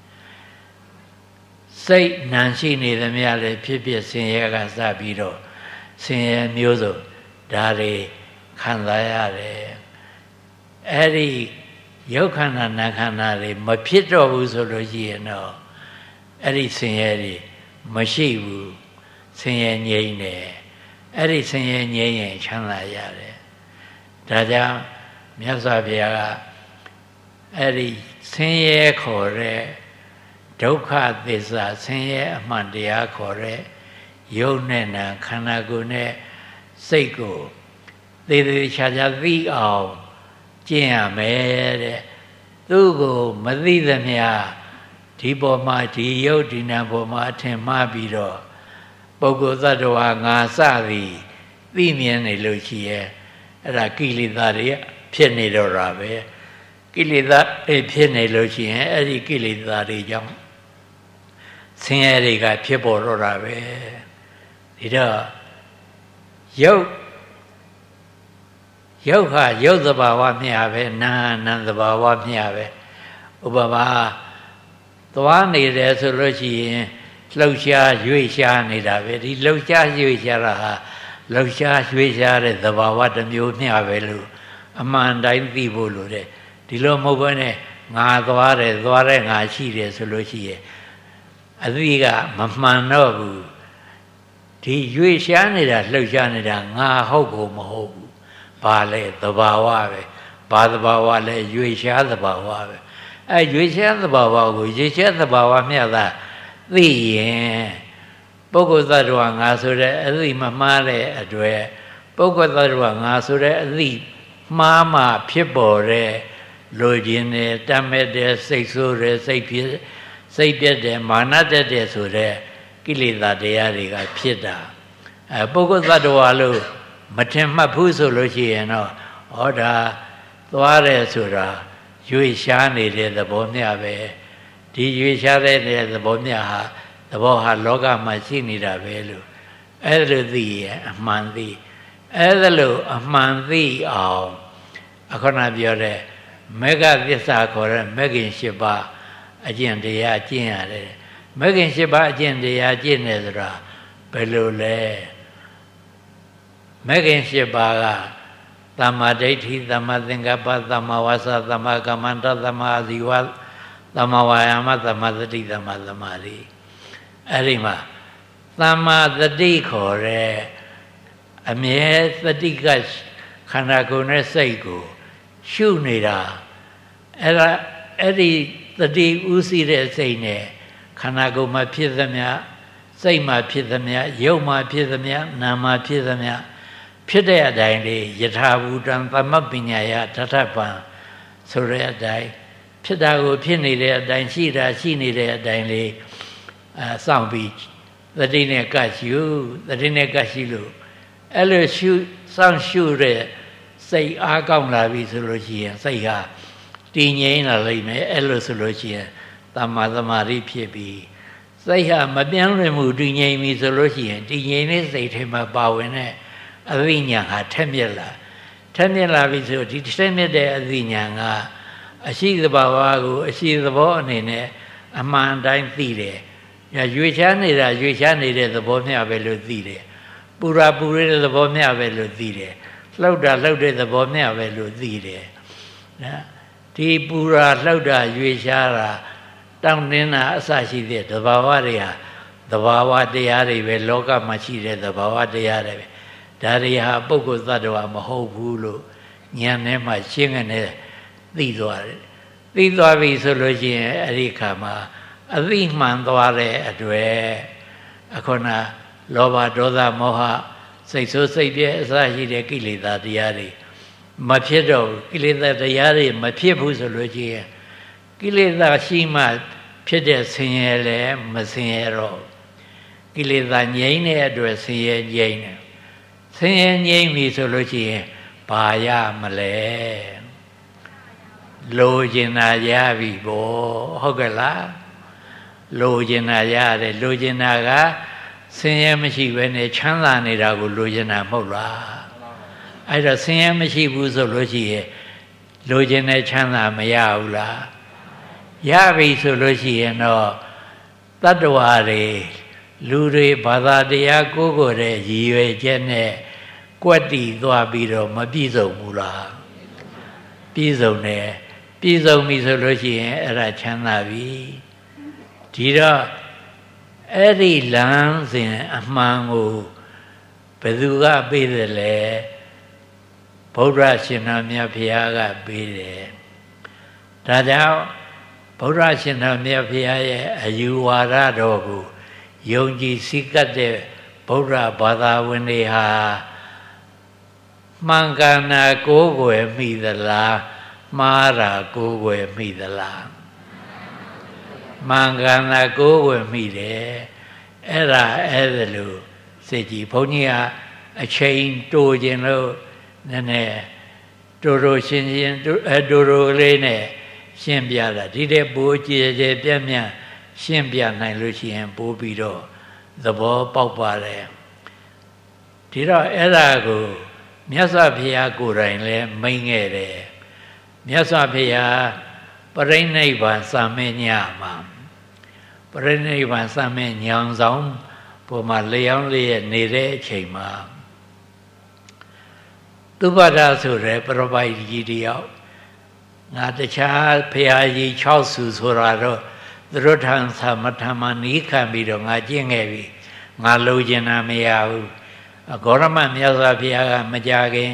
S1: စိတ်နာရှိနေသမျှလည်းဖြစ်ပြဆင်းရဲကစပြီးတော့ဆင်းရဲမျိုးစုံဒါတွေခံစားရတယ်အဲ့ဒီရုပ်ခန္ဓာနာခန္ဓာတွေမဖြစ်တော့ဘူးဆိုလို့ရှိရင်တော့အဲ့ဒီဆင်းရဲတွေမရှိဘူးဆင်းရဲငြိမ်းတယ်အဲ့ဒီဆင်းရဲငြိမ်းရင်ချမ်းသာရတယ်ဒါကြောင့်မြတ်စွာဘုရားကအဲ့ဒီဆင်းရဲခေါ်တဲ့ဒုက္ခသစ္စာဆင်းရဲအမှန်တရားခေါ်တဲ့ယုံနဲ့နာခန္ဓာကိုယ်နဲ့စိတ်ကိုသေသေးချာချာသိအောင်ကျင့်ရမယ်တဲ့သူ့ကိုမသိသမျှဒီပေါ်မှာဒီယုတ်ဒီနာပေါ်မှာအထင်မှားပြီးတော့ပုဂ္ဂိုလ်သတ္တဝါငါစသည်သိမြင်နေလို့ရှိရဲ့အဲ့ဒါကိလေသာတွေဖြစ်နေတော့တာပဲကိလေသာတွေဖြစ်နေလို့ရှိရင်အဲ့ဒီကိလေသာတွေကြောင့်ဆင်းရဲတွေကဖြစ်ပေါ်တော့တာပဲဒီတော့ယုတ်ယုတ်ဟာယုတ်သဘာဝမျှပဲနာနာသဘာဝမျှပဲဥပမာသွားနေတယ်ဆိုလို့ရှိရင်လှုပ်ရှားရွေ့ရှားနေတာပဲဒီလှုပ်ရှားရွေ့ရှားတာဟာလှုပ်ရှားရွေ့ရှားတဲ့သဘာဝတစ်မျိုးမျှပဲလို့အမှန်တိုင်းသိဖို့လိုတယ်ဒီလိုမဟုတ်ဘဲနဲ့ငါသွားတယ်သွားတဲ့ငါရှိတယ်ဆိုလို့ရှိရင်အသိကမမှန်တော့ဘူးဒီရွေ့ရှားနေတာလှုပ်ရှားနေတာငါဟုတ်ကိုမဟုတ်ဘူးဘာလဲသဘာဝပဲဘာသဘာဝလဲရွေရှားသဘာဝပဲအဲရွေရှားသဘာဝကိုရွေရှားသဘာဝမျှသာသိရင်ပုဂ္ဂိုလ်သတ္တဝါငါဆိုတဲ့အသိမမှားတဲ့အတွက်ပုဂ္ဂိုလ်သတ္တဝါငါဆိုတဲ့အသိမှားမှဖြစ်ပေါ်တဲ့လိုချင်တယ်တတ်မဲ့တဲ့စိတ်ဆိုးတဲ့စိတ်ဖြစ်စိတ်ပြတ်တဲ့မာနတက်တဲ့ဆိုတဲ့ကိလေသာတရားတွေကဖြစ်တာအဲပုဂ္ဂိုလ်သတ္တဝါလို့မထင်မှတ်ဘူးဆိုလို့ရှိရင်တော့ဟောဒါသွားတယ်ဆိုတာရွေရှားနေတဲ့သဘောမျှပဲဒီရွေရှားတဲ့သဘောမျှဟာသဘောဟာလောကမှာရှိနေတာပဲလို့အဲ့ဒါသိရင်အမှန်သိအဲ့ဒါလို့အမှန်သိအောင်အခုနပြောတဲ့မေဃသစ္စာခေါ်တဲ့မေခင်၈ပါးအကျင့်တရားကျင့်ရတယ်မေခင်၈ပါးအကျင့်တရားကျင့်နေဆိုတာဘယ်လိုလဲမေခင်၈ပါးကသမ္မာဒိဋ္ဌိသမ္မာသင်္ကပ္ပသမ္မာဝါစာသမ္မာကမ္မန္တသမ္မာအာဇီဝသမ္မာဝါယာမသမ္မာသတိသမ္မာသမာဓိအဲ့ဒီမှာသမ္မာသတိခေါ်တဲ့အမြဲသတိကခန္ဓာကိုယ်နဲ့စိတ်ကိုရှုနေတာအဲ့ဒါအဲ့ဒီသတိဥသိတဲ့စိတ်နဲ့ခန္ဓာကိုယ်မှာဖြစ်သမျှစိတ်မှာဖြစ်သမျှရုပ်မှာဖြစ်သမျှနာမ်မှာဖြစ်သမျှဖြစ်တဲ့အတိုင်းလေးယထာဘူတံသမပညာယတထပံဆိုတဲ့အတိုင်းဖြစ်တာကိုဖြစ်နေတဲ့အတိုင်းရှိတာရှိနေတဲ့အတိုင်းလေးအဲစောင့်ပြီးသတိနဲ့ကရှုသတိနဲ့ကရှိလို့အဲ့လိုရှုစောင့်ရှုတဲ့စိတ်အားကောင်းလာပြီဆိုလို့ရှိရင်စိတ်ဟာတည်ငြိမ်လာလိမ့်မယ်အဲ့လိုဆိုလို့ရှိရင်သမ္မာသမာဓိဖြစ်ပြီးစိတ်ဟာမပြောင်းလဲမှုတည်ငြိမ်ပြီဆိုလို့ရှိရင်တည်ငြိမ်တဲ့စိတ်ထဲမှာပါဝင်တဲ့အသိဉာဏ်ဟာထက်မြက်လာထက်မြက်လာပြီဆိုဒီထက်မြက်တဲ့အသိဉာဏ်ကအရှိသဘာဝကိုအရှိသဘောအနေနဲ့အမှန်တိုင်းသိတယ်ရွေချမ်းနေတာရွေချမ်းနေတဲ့သဘောမျှပဲလို့သိတယ်ပူရာပူရတဲ့သဘောမျှပဲလို့သိတယ်လှုပ်တာလှုပ်တဲ့သဘောမျှပဲလို့သိတယ်နော်ဒီပူရာလှုပ်တာရွေရှားတာတောင်းတင်းတာအစရှိတဲ့သဘာဝတွေဟာသဘာဝတရားတွေပဲလောကမှာရှိတဲ့သဘာဝတရားတွေပဲဒါတွေဟာပုဂ္ဂိုလ်သတ္တဝါမဟုတ်ဘူးလို့ဉာဏ်ထဲမှာရှင်းကနေသိသွားတယ်သိသွားပြီဆိုလို့ရှိရင်အဲ့ဒီခါမှာအသိမှန်သွားတဲ့အတွက်အခုနလောဘဒေါသမောဟစိတ်ဆိုးစိတ်ပြည့်အစရှိတဲ့ကိလေသာတရားတွေမဖြစ်တော့ကိလေသာတရားတွေမဖြစ်ဘူးဆိုလို့ရှိရင်ကိလေသာရှိမှဖြစ်တဲ့ဆင်းရဲလည်းမဆင်းရဲတော့ကိလေသာငြိမ်းတဲ့အတွက်ဆင်းရဲငြိမ်းတယ်ဆင်းရဲငြိမ်းပြီဆိုလို့ရှိရင်ဘာရမလဲလိုချင်တာရပြီပေါ့ဟုတ်ကဲ့လားလိုချင်တာရတယ်လိုချင်တာကဆင်းရဲမရှိဘဲနဲ့ချမ်းသာနေတာကိုလိုချင်တာမဟုတ်လားအဲ့တော့ဆင်းရဲမရှိဘူးဆိုလို့ရှိရင်လိုချင်တဲ့ချမ်းသာမရဘူးလားရပြီဆိုလို့ရှိရင်တော့တတ္တဝါတွေလူတွေဘာသာတရားကိုးကိုယ်တဲ့ရည်ရွယ်ချက်နဲ့ကွက်တီသွားပြီးတော့မပြည့်စုံဘူးလားပြည့်စုံတယ်ပြည့်စုံပြီဆိုလို့ရှိရင်အဲ့ဒါချမ်းသာပြီဒီတော့အဲ့ဒီလမ်းစဉ်အမှန်ကိုဘယ်သူကပေးတယ်လဲဗုဒ္ဓရှင်တော်မြတ်ဘုရားကပေးတယ်ဒါကြောင့်ဗုဒ္ဓရှင်တော်မြတ်ဘုရားရဲ့အယူဝါဒတော်ကိုယုံကြည်စည်းကပ်တဲ့ဗုဒ္ဓဘာသာဝင်တွေဟာမှန်ကန်တာကိုးကွယ်မိသလားမှားတာကိုးကွယ်မိသလားမှန်ကန်တာကိုးကွယ်မိတယ်အဲ့ဒါအဲ့ဒါလို့စိတ်ကြီးဘုန်းကြီးကအချိန်တိုးခြင်းလို့နည်းနည်းတိုးတိုးရှင်းရှင်းအတိုးတိုးလေးနဲ့ရှင်းပြတာဒီတဲ့ပိုးကြည်ကြည်ပြတ်ပြတ်ရှင်းပြနိုင်လို့ရှိရင်ပိုးပြီးတော့သဘောပေါက်ပါတယ်ဒီတော့အဲ့ဒါကိုမြတ်စွာဘုရားကိုယ်တိုင်လည်းမိန့်ခဲ့တယ်မြတ်စွာဘုရားပရိနိဗ္ဗာန်စံမညမှာပရိနိဗ္ဗာန်စံမညောင်ဆောင်ပေါ်မှာလျောင်းလျက်နေတဲ့အချိန်မှာသုဘဒဆိုတဲ့ပရပိုက်ကြီးတယောက်ငါတခြားဘုရားကြီး၆ဆူဆိုတာတော့သရုထံသမထမနီးခံပြီးတော့ငါကျင့်ခဲ့ပြီငါလိုချင်တာမရဘူးဂေါရမမြတ်စွာဘုရားကမကြခင်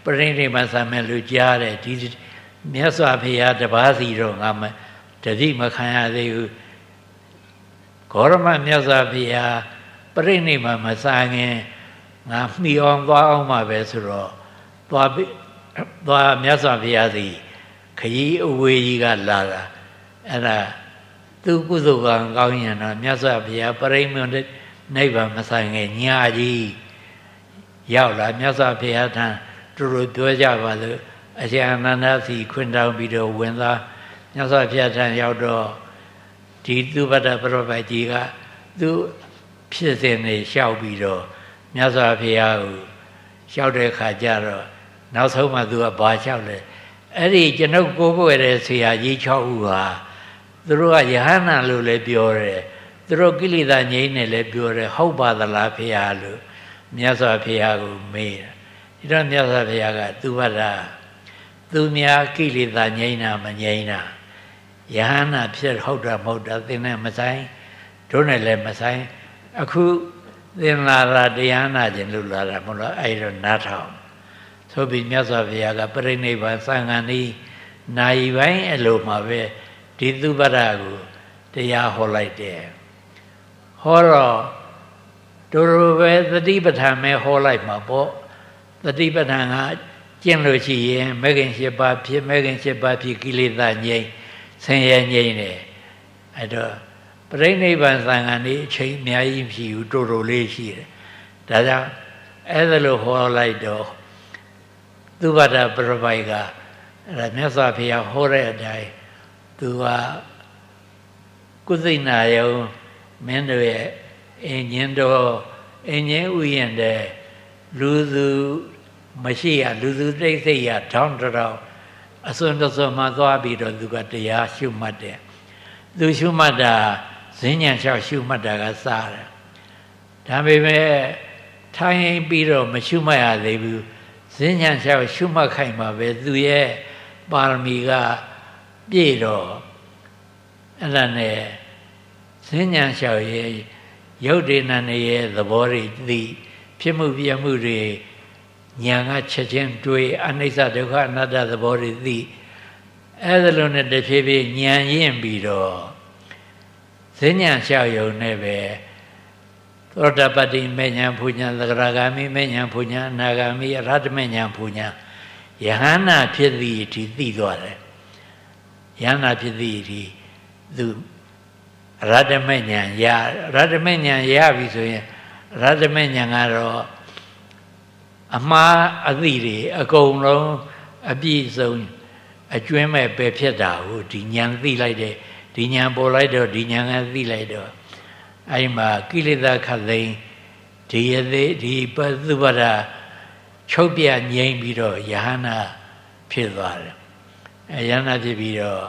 S1: ပရိနိဗ္ဗာန်ဆံမဲ့လူကြားတယ်ဒီမြတ်စွာဘုရားတပါးစီတော့ငါမတတိမခံရသေးဘူးဂေါရမမြတ်စွာဘုရားပရိနိဗ္ဗာန်မဆံခင်ငါမှီအောင်သွားအောင်မှာပဲဆိုတော့သွားသွားမြတ်စွာဘုရားစီခရီးအဝေးကြီးကလာတာအဲ့ဒါသူကုသိုလ်ကံကောင်းရင်တော့မြတ်စွာဘုရားပရိနိဗ္ဗာန်မဆံခင်ညာကြီးရောက်လာမြတ်စွာဘုရားထံသူတို့ပြောကြပါလို့အရှင်အနန္ဒစီခွင့်တောင်းပြီးတော့ဝင်သားမြတ်စွာဘုရားထံရောက်တော့ဒီသုဘဒ္ဓပရပိုက်ကြီးကသူဖြစ်စဉ်တွေလျှောက်ပြီးတော့မြတ်စွာဘုရားကိုလျှောက်တဲ့ခါကျတော့နောက်ဆုံးမှသူကဘာလျှောက်လဲအဲ့ဒီကျွန်ုပ်ကိုးကွယ်တဲ့ဆရာကြီး၆ဦးဟာသူတို့ကယဟန္တာလို့လည်းပြောတယ်သူတို့ကိလေသာငြိမ်းတယ်လည်းပြောတယ်ဟုတ်ပါသလားဘုရားလို့မြတ်စွာဘုရားကိုမေးတယ်ဒီတော့မြတ်စွာဘုရားကသူဘဒ္ဓသူများကိလေသာငြိမ်းတာမငြိမ်းတာယဟန္တာဖြစ်ဟုတ်တာမဟုတ်တာသင်နဲ့မဆိုင်တို့နဲ့လည်းမဆိုင်အခုသင်လာတာတရားနာခြင်းလို့လာတာမဟုတ်လားအဲ့တော့နားထောင်ဆိုပြီးမြတ်စွာဘုရားကပရိနိဗ္ဗာန်စံဃာနီးနိုင်ပိုင်းအလိုမှာပဲဒီသုဘဒ္ဓကိုတရားဟောလိုက်တယ်ဟောတော့တို့လိုပဲသတိပဋ္ဌာန်ပဲဟောလိုက်မှာပေါ့သတိပဋ္ဌာန်ကကျင့်လို့ရှိရင်မဂ္ဂင်၈ပါးဖြစ်မဂ္ဂင်၈ပါးဖြစ်ကိလေသာငြိမ်းဆင်းရဲငြိမ်းတယ်အဲ့တော့ပရိနိဗ္ဗာန်သံဃာနေအချိန်အများကြီးဖြစ်ဘူးတိုးတိုးလေးရှိတယ်ဒါကြောင့်အဲ့ဒါလိုဟောလိုက်တော့သုဘဒ္ဓပရပိုက်ကအဲ့ဒါမြတ်စွာဘုရားဟောတဲ့အတိုင်းသူကကုသိဏယုံမင်းတို့ရဲ့အင်ញင်းတော်အင်ញင်းဥယျာဉ်တဲ့လူသူမရှိရလူသူတိတ်ဆိတ်ရထောင်းတောင်အစွန်းတစွန်းမှသွားပြီးတော့သူကတရားရှုမှတ်တယ်သူရှုမှတ်တာဈဉ္ဉံလျှောက်ရှုမှတ်တာကစားတယ်ဒါပေမဲ့ထိုင်ပြီးတော့မရှုမှတ်ရသေးဘူးဈဉ္ဉံလျှောက်ရှုမှတ်ခိုင်းမှာပဲသူရဲ့ပါရမီကပြည့်တော့အဲ့ဒါနဲ့ဈဉ္ဉံလျှောက်ရဲ့ရုပ်ဒေနနေရဲ့သဘောတွေသိဖြစ်မှုပြမှုတွေဉာဏ်ကချက်ချင်းတွေးအနိစ္စဒုက္ခအနတ္တသဘောတွေသိအဲ့ဒါလိုနဲ့တဖြည်းဖြည်းဉာဏ်ရင့်ပြီးတော့ဈဉ္ဉံလျှောက်ရုံနဲ့ပဲသောတပတ္တိမေညာဘုညာသဂရဂามိမေညာဘုညာအနာဂามိအရဟတမေညာဘုညာယဟန္တာဖြစ်သည့်အထိသိသွားတယ်ယဟန္တာဖြစ်သည့်အထိသူအရဟတမေညာရအရဟတမေညာရပြီဆိုရင်အရဟတမေညာကတော့အမှားအသည့်တွေအကုန်လုံးအပြည့်စုံအကျွမ်းမဲ့ပဲဖြစ်တာကိုဒီဉာဏ်သိလိုက်တဲ့ဒီဉာဏ်ပေါ်လိုက်တော့ဒီဉာဏ်ကသိလိုက်တော့အဲ့မှာကိလေသာခတ်သိမ်းဒီရသေးဒီပသုဘဒချုပ်ပြငြိမ်းပြီးတော့ယဟန္တာဖြစ်သွားတယ်အဲယဟန္တာဖြစ်ပြီးတော့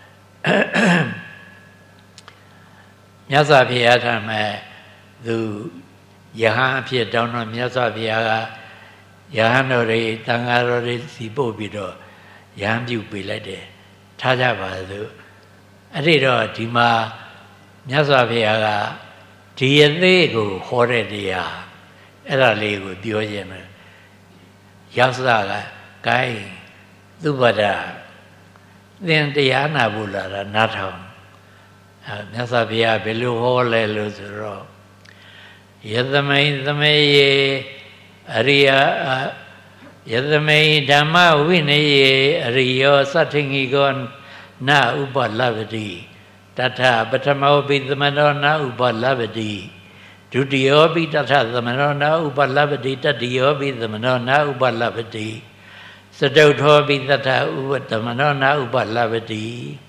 S1: မြတ်စွာဘုရားထံမှာသူယဟန်အဖြစ်တောင်းတော့မြတ်စွာဘုရားကယဟန်တော်တွေတန်ဃာတော်တွေစီပို့ပြီးတော့ယဟန်ပြုပေးလိုက်တယ်ထားကြပါစို့အဲ့ဒီတော့ဒီမှာမြတ်စွာဘုရားကဒီအသေးကိုဟောတဲ့တရားအဲ့ဒါလေးကိုပြောခြင်းမယ်ရောက်စကဂိုင်းသုဘဒသင်တရားနာဖို့လာတာနားထောင်အဲမြတ်စွာဘုရားဘယ်လိုဟောလဲလို့ဆိုတော့ယသမိန်သမေယေအရိယယသမိန်ဓမ္မဝိနယေအရိယောသတ္ထိငိကောနာဥပလဗ္ဗတိတထပထမောပိသမနောနာဥပလဗ္ဗတိဒုတိယောပိတထသမနောနာဥပလဗ္ဗတိတတိယောပိသမနောနာဥပလဗ္ဗတိစတုထောပိတထဥပသမနောနာဥပလဗ္ဗတိ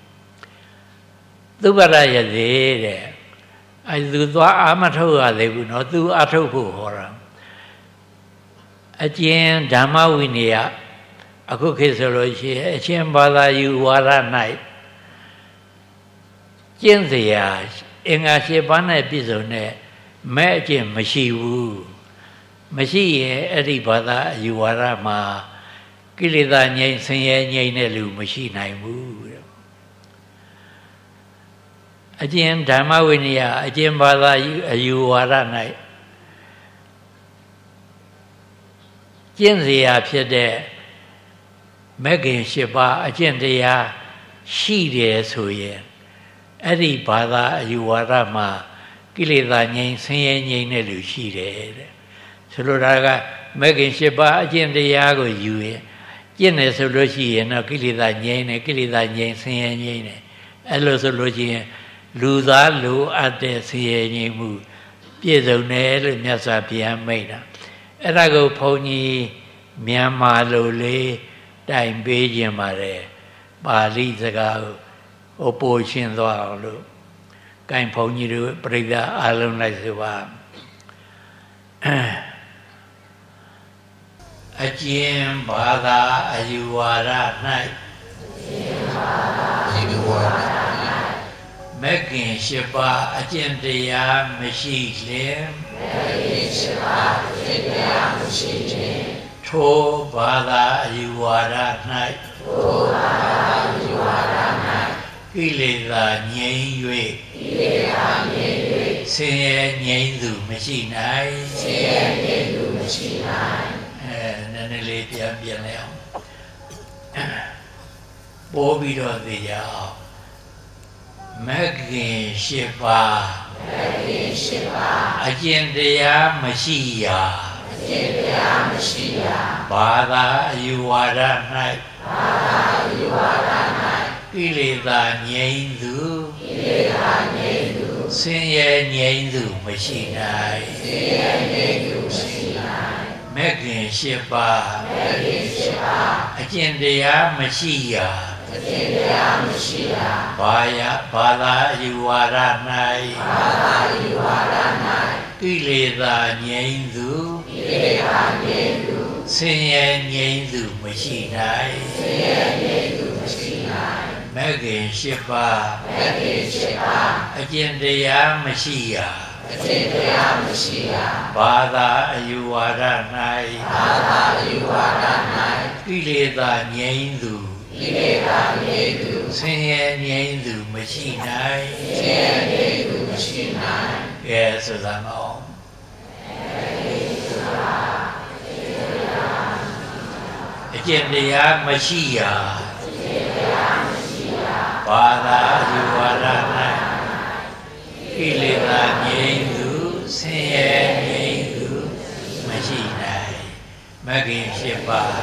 S1: သုဘရယသေးတဲ့အဲသူသွားအာမထုတ်ရသေးဘူးနော်သူအာထုတ်ဖို့ဟောတာအကျဉ်ဓမ္မဝိနည်းအခုခေတ်ဆိုလို့ရှိရင်အချင်းဘာသာယူဝါဒ၌ကျင့်စရာအင်္ဂါ၈ပါးနဲ့ပြည့်စုံတဲ့မဲ့အကျင့်မရှိဘူးမရှိရင်အဲ့ဒီဘာသာယူဝါဒမှာကိလေသာငြိမ်းဆင်းရဲငြိမ်းတဲ့လူမရှိနိုင်ဘူးအကျဉ်ဓမ္မဝိနည်းအကျဉ်ဘာသာအယူဝါဒ၌ကျင့်စရာဖြစ်တဲ့မဂ္ဂင်၈ပါးအကျင့်တရားရှိတယ်ဆိုရင်အဲ့ဒီဘာသာအယူဝါဒမှာကိလေသာငြိမ်းဆင်းရဲငြိမ်းတဲ့လူရှိတယ်တဲ့ဆိုလိုတာကမဂ္ဂင်၈ပါးအကျင့်တရားကိုယူရင်ကျင့်တယ်ဆိုလို့ရှိရင်တော့ကိလေသာငြိမ်းတယ်ကိလေသာငြိမ်းဆင်းရဲငြိမ်းတယ်အဲ့လိုဆိုလို့ရှိရင်လူသားလိုအပ်တဲ့ဆင်းရဲငြိမ်းမှုပြည့်စုံတယ်လို့မြတ်စွာဘုရားမိန့်တာအဲ့ဒါကိုဘုန်းကြီးမြန်မာလိုလေးတိုင်ပေးခြင်းပါတယ်ပါဠိစကားကိုပို့ရှင်းသွားအောင်လို့ကိုင်ဘုန်းကြီးတို့ပြိဿအားလုံးလိုက်ဆိုပါအကျင့်ဘာသာအယူဝါဒ၌မဂ္ဂင်၈ပါးအကျင့်တရားမရှိလျင်မဂ္ဂင်၈ပါးအကျင့်တရားမရှိလျင်ထိုဘာသာအယူဝါဒ၌ထိုဘာသာအယူဝါဒ၌ကိလေသာငြိမ်း၍ကိလေသာငြိမ်း၍ဆင်းရဲငြိမ်းသူမရှိနိုင်ဆင်းရဲငြိမ်းသူမရှိနိုင်အဲနည်းနည်းလေးပြန်ပြန်လဲအောင်ပို့ပြီးတော့သိကြအောင်မဂ္ဂင်၈ပါးမဂ္ဂင်၈ပါးအကျင့်တရားမရှိရာအကျင့်တရားမရှိရာဘာသာအယူဝါဒ၌ဘာသာအယူဝါဒ၌ကိလေသာငြိမ်းသူကိလေသာငြိမ်းသူဆင်းရဲငြိမ်းသူမရှိနိုင်ဆင်းရဲငြိမ်းသူမရှိနိုင်မဂ္ဂင်၈ပါးမဂ္ဂင်၈ပါးအကျင့်တရားမရှိရာအကျင့်တရားမရှိရာဘာယဘာသာအယူဝါဒ၌ဘာသာအယူဝါဒ၌ကိလေသာငြိမ်းသူကိလေသာငြိမ်းသူဆင်းရဲငြိမ်းသူမရှိနိုင်ဆင်းရဲငြိမ်းသူမရှိနိုင်မဂ္ဂင်၈ပါးမဂ္ဂင်၈ပါးအကျင့်တရားမရှိရာအကျင့်တရားမရှိရာဘာသာအယူဝါဒ၌ဘာသာအယူဝါဒ၌ကိလေသာငြိမ်းသူကိလေသာငြိမ်းသူဆင်းရဲငြိမ်းသူမရှိနိုင်ဆင်းရဲငြိမ်းသူမရှိနိုင်ကဲဆိုသမောအကျင့်တရားမရှိရာဘာသာအယူဝါဒ၌ကိလေသာငြိမ်းသူဆင်းရဲငြိမ်းသူမရှိနိုင်မဂ္ဂင်၈ပါး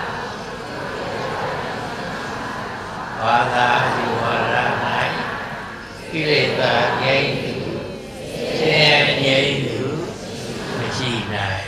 S1: ဘာသာအယူဝါဒ၌ကိလေသာငြိမ်းသူဆင်းရဲငြိမ်းသူမရှိနိုင်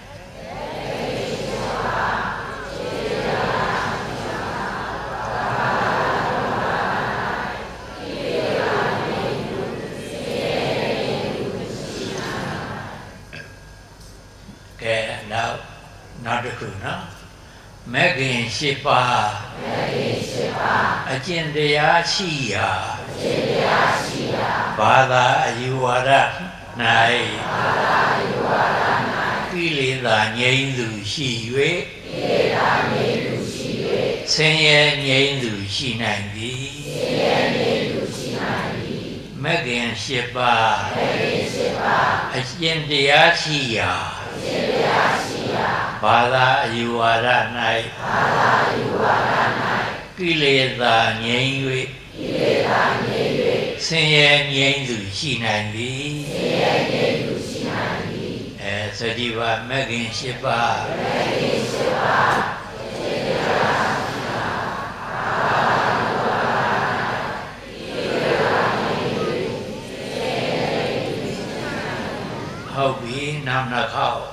S1: နောက်တစ်ခုနော်မဂ္ဂင်၈ပါးမဂ္ဂင်၈ပါးအကျင့်တရားရှိရာအကျင့်တရားရှိရာဘာသာအယူဝါဒ၌ဘာသာအယူဝါဒ၌ကိလေသာငြိမ်းသူရှိ၍ကိလေသာငြိမ်းသူရှိ၍ဆင်းရဲငြိမ်းသူရှိနိုင်သည်ဆင်းရဲငြိမ်းသူရှိနိုင်သည်မဂ္ဂင်၈ပါးမဂ္ဂင်၈ပါးအကျင့်တရားရှိရာအကျင့်တရားရှိရာဘာသာအယူဝါဒ၌ဘာသာအယူဝါဒ၌ကိလေသာငြိမ်း၍ကိလေသာငြိမ်း၍ဆင်းရဲငြိမ်းသူရှိနိုင်သည်ဆင်းရဲငြိမ်းသူရှိနိုင်သည်အဲစတိဝမဂ္ဂင်၈ပါးမဂ္ဂင်၈ပါးဟုတ်ပြီနောက်နှစ်ခေါက်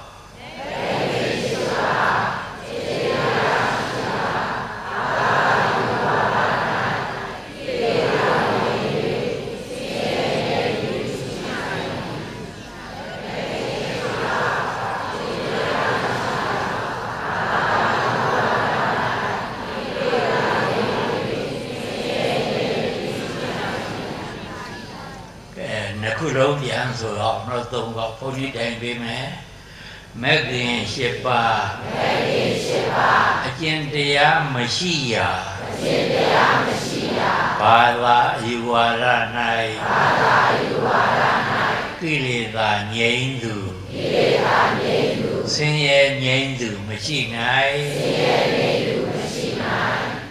S1: လုံးပြန်ဆိုတော့တော့သုံးခေါက်ဘုန်းကြီးတိုင်ပေးမယ်မဂ္ဂင်၈ပါးမဂ္ဂင်၈ပါးအကျင့်တရားမရှိရာအကျင့်တရားမရှိရာဘာသာအယူဝါဒ၌ဘာသာအယူဝါဒ၌ကိလေသာငြိမ်းသူကိလေသာငြိမ်းသူဆင်းရဲငြိမ်းသူမရှိနိုင်ဆင်းရဲငြိမ်းသူမရှိနိုင်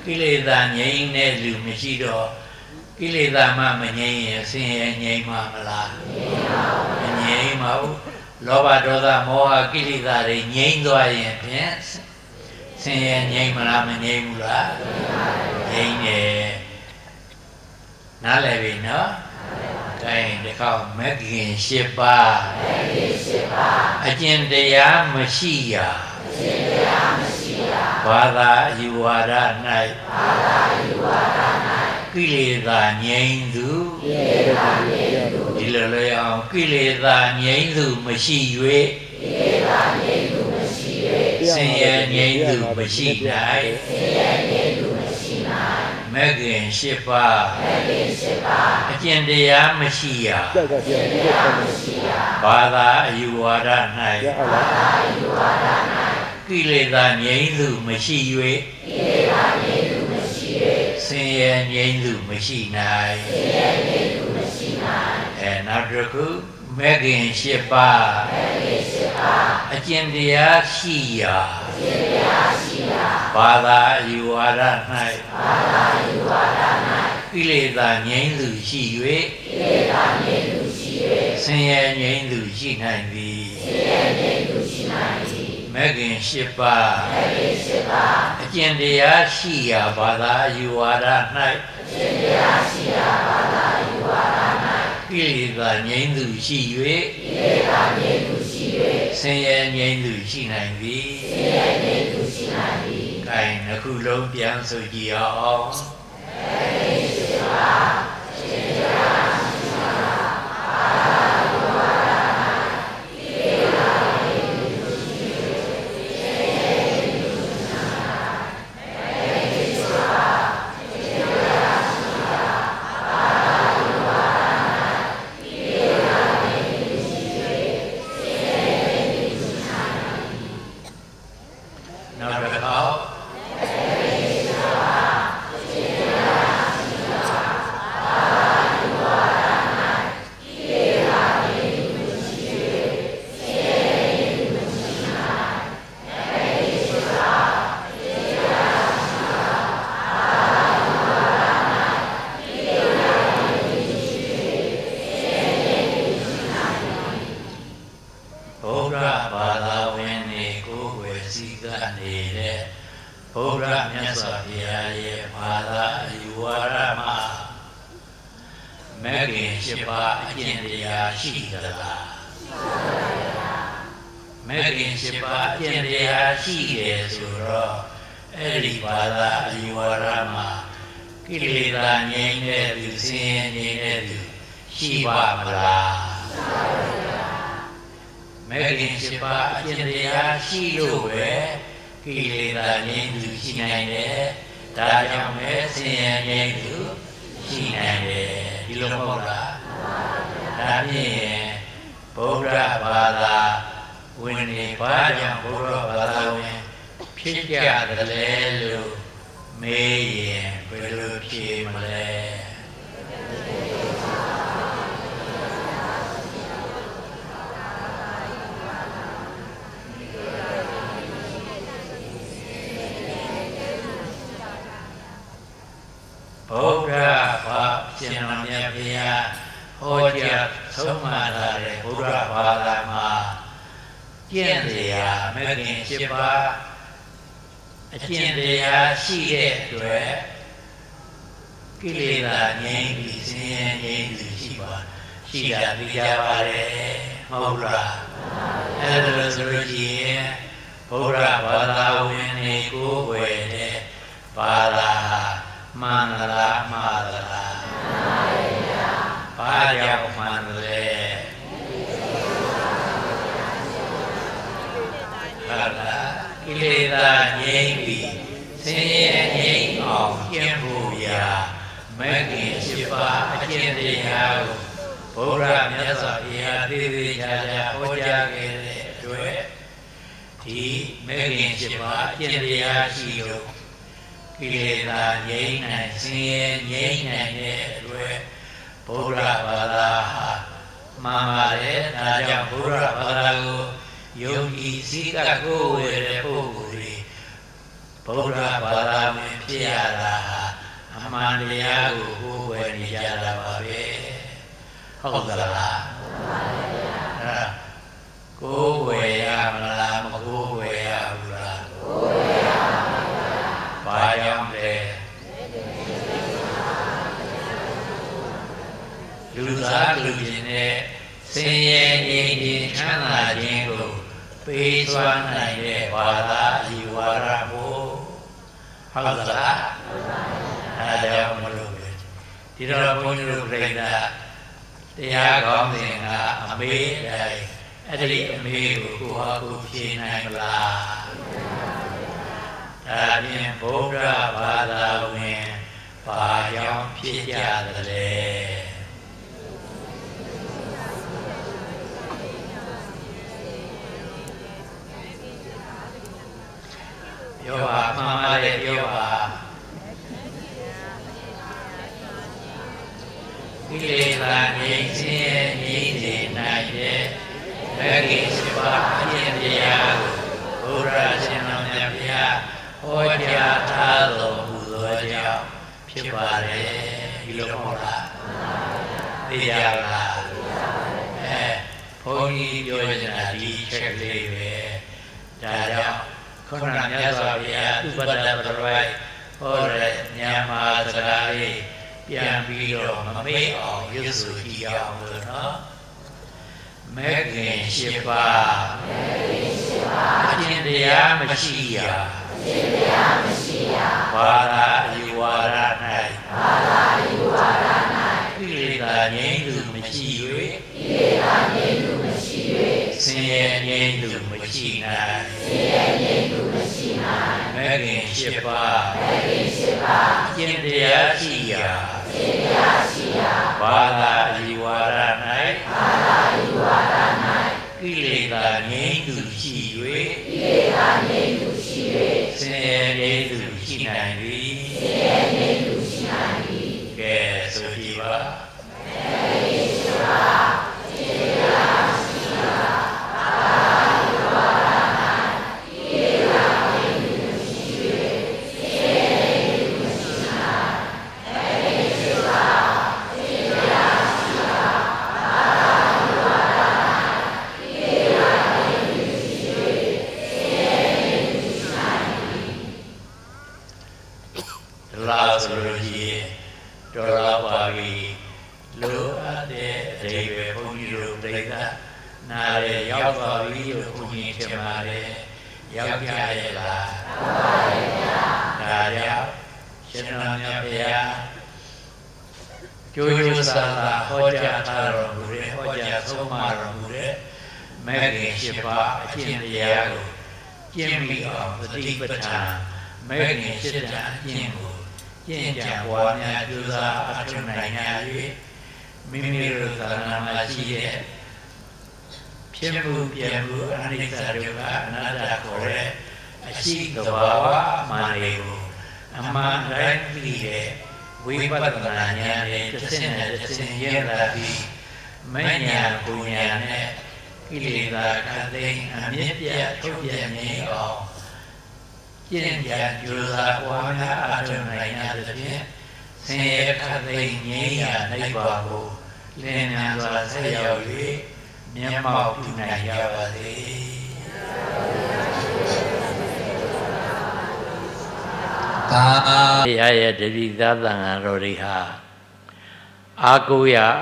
S1: ကိလေသာငြိမ်းတဲ့လူမရှိတော့ကိလေသာမှမငြိမ်းရင်ဆင်းရဲငြိမ်းမှာမလားမငြိမ်းပါဘူးလောဘဒေါသမောဟကိလေသာတွေငြိမ်းသွားရင်ဖြင့်ဆင်းရဲငြိမ်းမလားမငြိမ်းဘူးလားငြိမ်းတယ်နားလည်ပြီနော်ဒါရင်ဒီကောက်မဂ်ခင်၈ပါးမဂ်ခင်၈ပါးအကျင့်တရားမရှိရာအကျင့်တရားမရှိရာဘာသာအယူဝါဒ၌ဘာသာအယူဝါဒ၌ကိလေသာငြိမ်းသူကိလေသာငြိမ်းသူဒီလိုလေအောင်ကိလေသာငြိမ်းသူမရှိ၍ကိလေသာငြိမ်းသူမရှိ၍ဆင်းရဲငြိမ်းသူမရှိနိုင်ဆင်းရဲငြိမ်းသူမရှိနိုင်မဂ်ခင်၈ပါးမဂ်ခင်၈ပါးအကျင့်တရားမရှိရာအကျင့်တရားမရှိရာဘာသာအယူဝါဒ၌ဘာသာအယူဝါဒ၌ကိလေသာငြိမ်းသူမရှိ၍ကိလေသာငြိမ်းသူမရှိ၍ဆင်းရဲငြိမ်းသူမရှိနိုင်ဆင်းရဲငြိမ်းသူမရှိနိုင်အဲနောက်တစ်ခုမဂ်ခင်၈ပါးမဂ်ခင်၈ပါးအကျင့်တရားရှိရာအကျင့်တရားရှိရာဘာသာအယူဝါဒ၌ဘာသာအယူဝါဒ၌ကိလေသာငြိမ်းသူရှိ၍ကိလေသာငြိမ်းသူရှိ၍ဆင်းရဲငြိမ်းသူရှိနိုင်သည်ဆင်းရဲငြိမ်းသူရှိနိုင်သည်မဂ်ခင်၈ပါးမဂ်ခင်၈ပါးအကျင့်တရားရှိရာဘာသာအယူဝါဒ၌အကျင့်တရားရှိရာဘာသာအယူဝါဒ၌ကိလေသာငြိမ်းသူရှိ၍ကိလေသာငြိမ်းသူရှိ၍ဆင်းရဲငြိမ်းသူရှိနိုင်သည်ဆင်းရဲငြိမ်းသူရှိနိုင်သည်။အဲနှစ်ခုလုံးပြန်ဆိုကြည့်အောင်။အဲဒီရှိပါရှင်တရားရှိပါအာရုံဝါဒနာကိလေသာငြိမ်းသူရှိ၍ဆင်းရဲငြိမ်းသူရှိနိုင်အဲဒီရှိပါရှင်တရားရှိပါအာရုံဝါဒနာကိလေသာငြိမ်းသူရှိ၍ဆင်းရဲငြိမ်းသူရှိနိုင်နောက်တစ်ခါဗုဒ္ဓမြတ်စွာဘုရားရဲ့ဘာသာအယူဝါဒမှာမဂ်ခင်၈ပါးအကျင့်တရားရှိသလားမဂ်ခင်၈ပါးအကျင့်တရားရှိတယ်ဆိုတော့အဲ့ဒီဘာသာအယူဝါဒမှာကိလေသာငြိမ်းတဲ့သူဆင်းရဲငြိမ်းတဲ့သူရှိပါမလားမဂ်ခင်၈ပါးအကျင့်တရားရှိလို့ပဲကိလေသာငြိမ်းသူရှိနိုင်တယ်ဒါကြောင့်ပဲဆင်းရဲငြိမ်းသူရှိနိုင်တယ်ဒီလိုမဟုတ်လားဒါဖြင့်ဗုဒ္ဓဘာသာဝင်နေဘာကြောင့်ဗုဒ္ဓဘာသာဝင်ဖြစ်ကြတယ်လဲလို့မေးရင်ဘယ်လိုဖြေမလဲဗုဒ္ဓဘာရှင်တော်မြတ်ဘုရားဟောကြားဆုံးမထားတဲ့ဗုဒ္ဓဘာသာမှာကျင့်တရားမဂ်ခင်၈ပါးအကျင့်တရားရှိတဲ့အတွက်ကိလေသာငြိမ်းပြီးဆင်းရဲငြိမ်းသူရှိပါရှိတာသိကြပါတယ်မဟုတ်လားအဲဒါလို့ဆိုလို့ရှိရင်ဗုဒ္ဓဘာသာဝင်တွေကိုယ်ွယ်တဲ့ဘာသာမှန်လားမှားလားမှန်ပါဗျာဘာကြောင့်မှန်လဲဟာလားကိလေသာငြိမ်းပြီးဆင်းရဲငြိမ်းအောင်ကျင့်ဖို့ရာမဂ်ခင်၈ပါးအကျင့်တရားကိုဗုဒ္ဓမြတ်စွာဘုရားသေသေးချာချာဟောကြားခဲ့တဲ့အတွက်ဒီမဂ်ခင်၈ပါးအကျင့်တရားရှိလို့ကိလေသာငြိမ်းနိုင်ဆင်းရဲငြိမ်းနိုင်တဲ့အတွက်ဗုဒ္ဓဘာသာဟာမှန်ပါတယ်ဒါကြောင့်ဗုဒ္ဓဘာသာကိုယုံကြည်စည်းကပ်ကိုယ်ဝယ်တဲ့ပုဂ္ဂိုလ်တွေဗုဒ္ဓဘာသာဝင်ဖြဖြစ်ရတာအမှန်တရားကိုကိုယ်ဝယ်နေကြတာပါပဲဟုတ်သလားအဲ့ကိုယ်ဝယ်ရမလားမကိုယ်ဝယ်ရဘူးလားကိုယ်ဝယ်ရပါဘာကြောင့်လဲလူသားလူချင်းနဲ့ဆင်းရဲငြိမ်းခြင်းချမ်းသာခြင်းကိုပေးစွမ်းနိုင်တဲ့ဘာသာအယူဝါဒကိုဟုတ်သလားအဲဒါကြောင့်မလို့ပဲဒီတော့ဘုန်းကြီးတို့ပြိဿတရားကောင်းစဉ်ကအမေးတိုင်းအဲ့ဒီအမေးကိုကိုဟာကိုဖြေနိုင်မလားဒါပြင်ဗုဒ္ဓဘာသာဝင်ဘာကြောင့်ဖြစ်ကြသလဲပြောပါမှန်ပါတယ်ပြောပါကိလေသာငြိမ်းခြင်းငြိမ်းစေနိုင်တဲ့မဂ္ဂင်၈ပါးအကျင့်တရားကိုဘုရားရှင်တော်မြတ်ဗျာဟောကြားထားတော်မူသောကြောင့်ဖြစ်ပါတယ်ဒီလိုမဟုတ်လားသိကြလားအဲဘုန်းကြီးပြောနေတာဒီချက်ကလေးပဲဒါကြောင့်ခုနကမြတ်စွာဘုရားဥပဒ္ဒပရပိုက်ဟောတဲ့ညမာစကားလေးပြန်ပြီးတော့မမေ့အောင်ရွတ်ဆိုကြည့်အောင်လို့နော်မဂ္ဂင်၈ပါးမဂ္ဂင်၈ပါးအကျင့်တရားမရှိရာအကျင့်တရားမရှိရာဘာသာအယူဝါဒ၌ဘာသာအယူဝါဒ၌ကိလေသာငြိမ်းသူမရှိ၍ကိလေသာငြိမ်းသူမရှိ၍ဆင်းရဲငြိမ်းသူမရှိနိုင်ဆင်းရဲငြိမ်းသူမရှိနိုင်မဂ္ဂင်၈ပါးမဂ္ဂင်၈ပါးအကျင့်တရားရှိရာအကျင့်တရားရှိရာဘာသာအယူဝါဒ၌ဘာသာအယူဝါဒ၌ကိလေသာငြိမ်းသူရှိ၍ကိလေသာငြိမ်းသူရှိ၍ဆင်းရဲငြိမ်းသူရှိနိုင်သည်ဆင်းရဲငြိမ်းသူရှိနိုင်သည်ကဲဆိုကြည့်ပါကျိုးကျိုးစားစားဟောကြားထားတော်မူတဲ့ဟောကြားဆုံးမတော်မူတဲ့မဂ္ဂင်၈ပါးအကျင့်တရားကိုကျင့်ပြီးအောင်သတိပဋ္ဌာန်မဂ္ဂင်၈ဓာတ်အကျင့်ကိုကျင့်ကြံပွားများကြိုးစားအထောက်နိုင်ရ၍မိမိတို့သာနာမှာရှိတဲ့ဖြစ်မှုပြမှုအနိစ္စဒုက္ခအနတ္တခေါ်တဲ့အရှိတဘာဝမှန်တွေကိုအမှန်တိုင်းသိတဲ့ဝိပဿနာဉာဏ်နဲ့တစ်ဆင့်နဲ့တစ်ဆင့်ရလာပြီးမဉ္ဇဏ်ပူဉာဏ်နဲ့ကိလေသာခတ်သိမ်းအမြင့်ပြတ်ထုတ်ပြတ်နေအောင်ကျင့်ကြံကြိုးစားပွားများအားထုတ်နိုင်ရသဖြင့်ဆင်းရဲခတ်သိမ်းငြိမ်းရာနိဗ္ဗာန်ကိုလင်းမြန်စွာဆက်ရောက်၍မျက်မှောက်ပြုနိုင်ကြပါစေသာတရားရဲ့တတိသသံဃာတော်တွေဟာအာကိုရ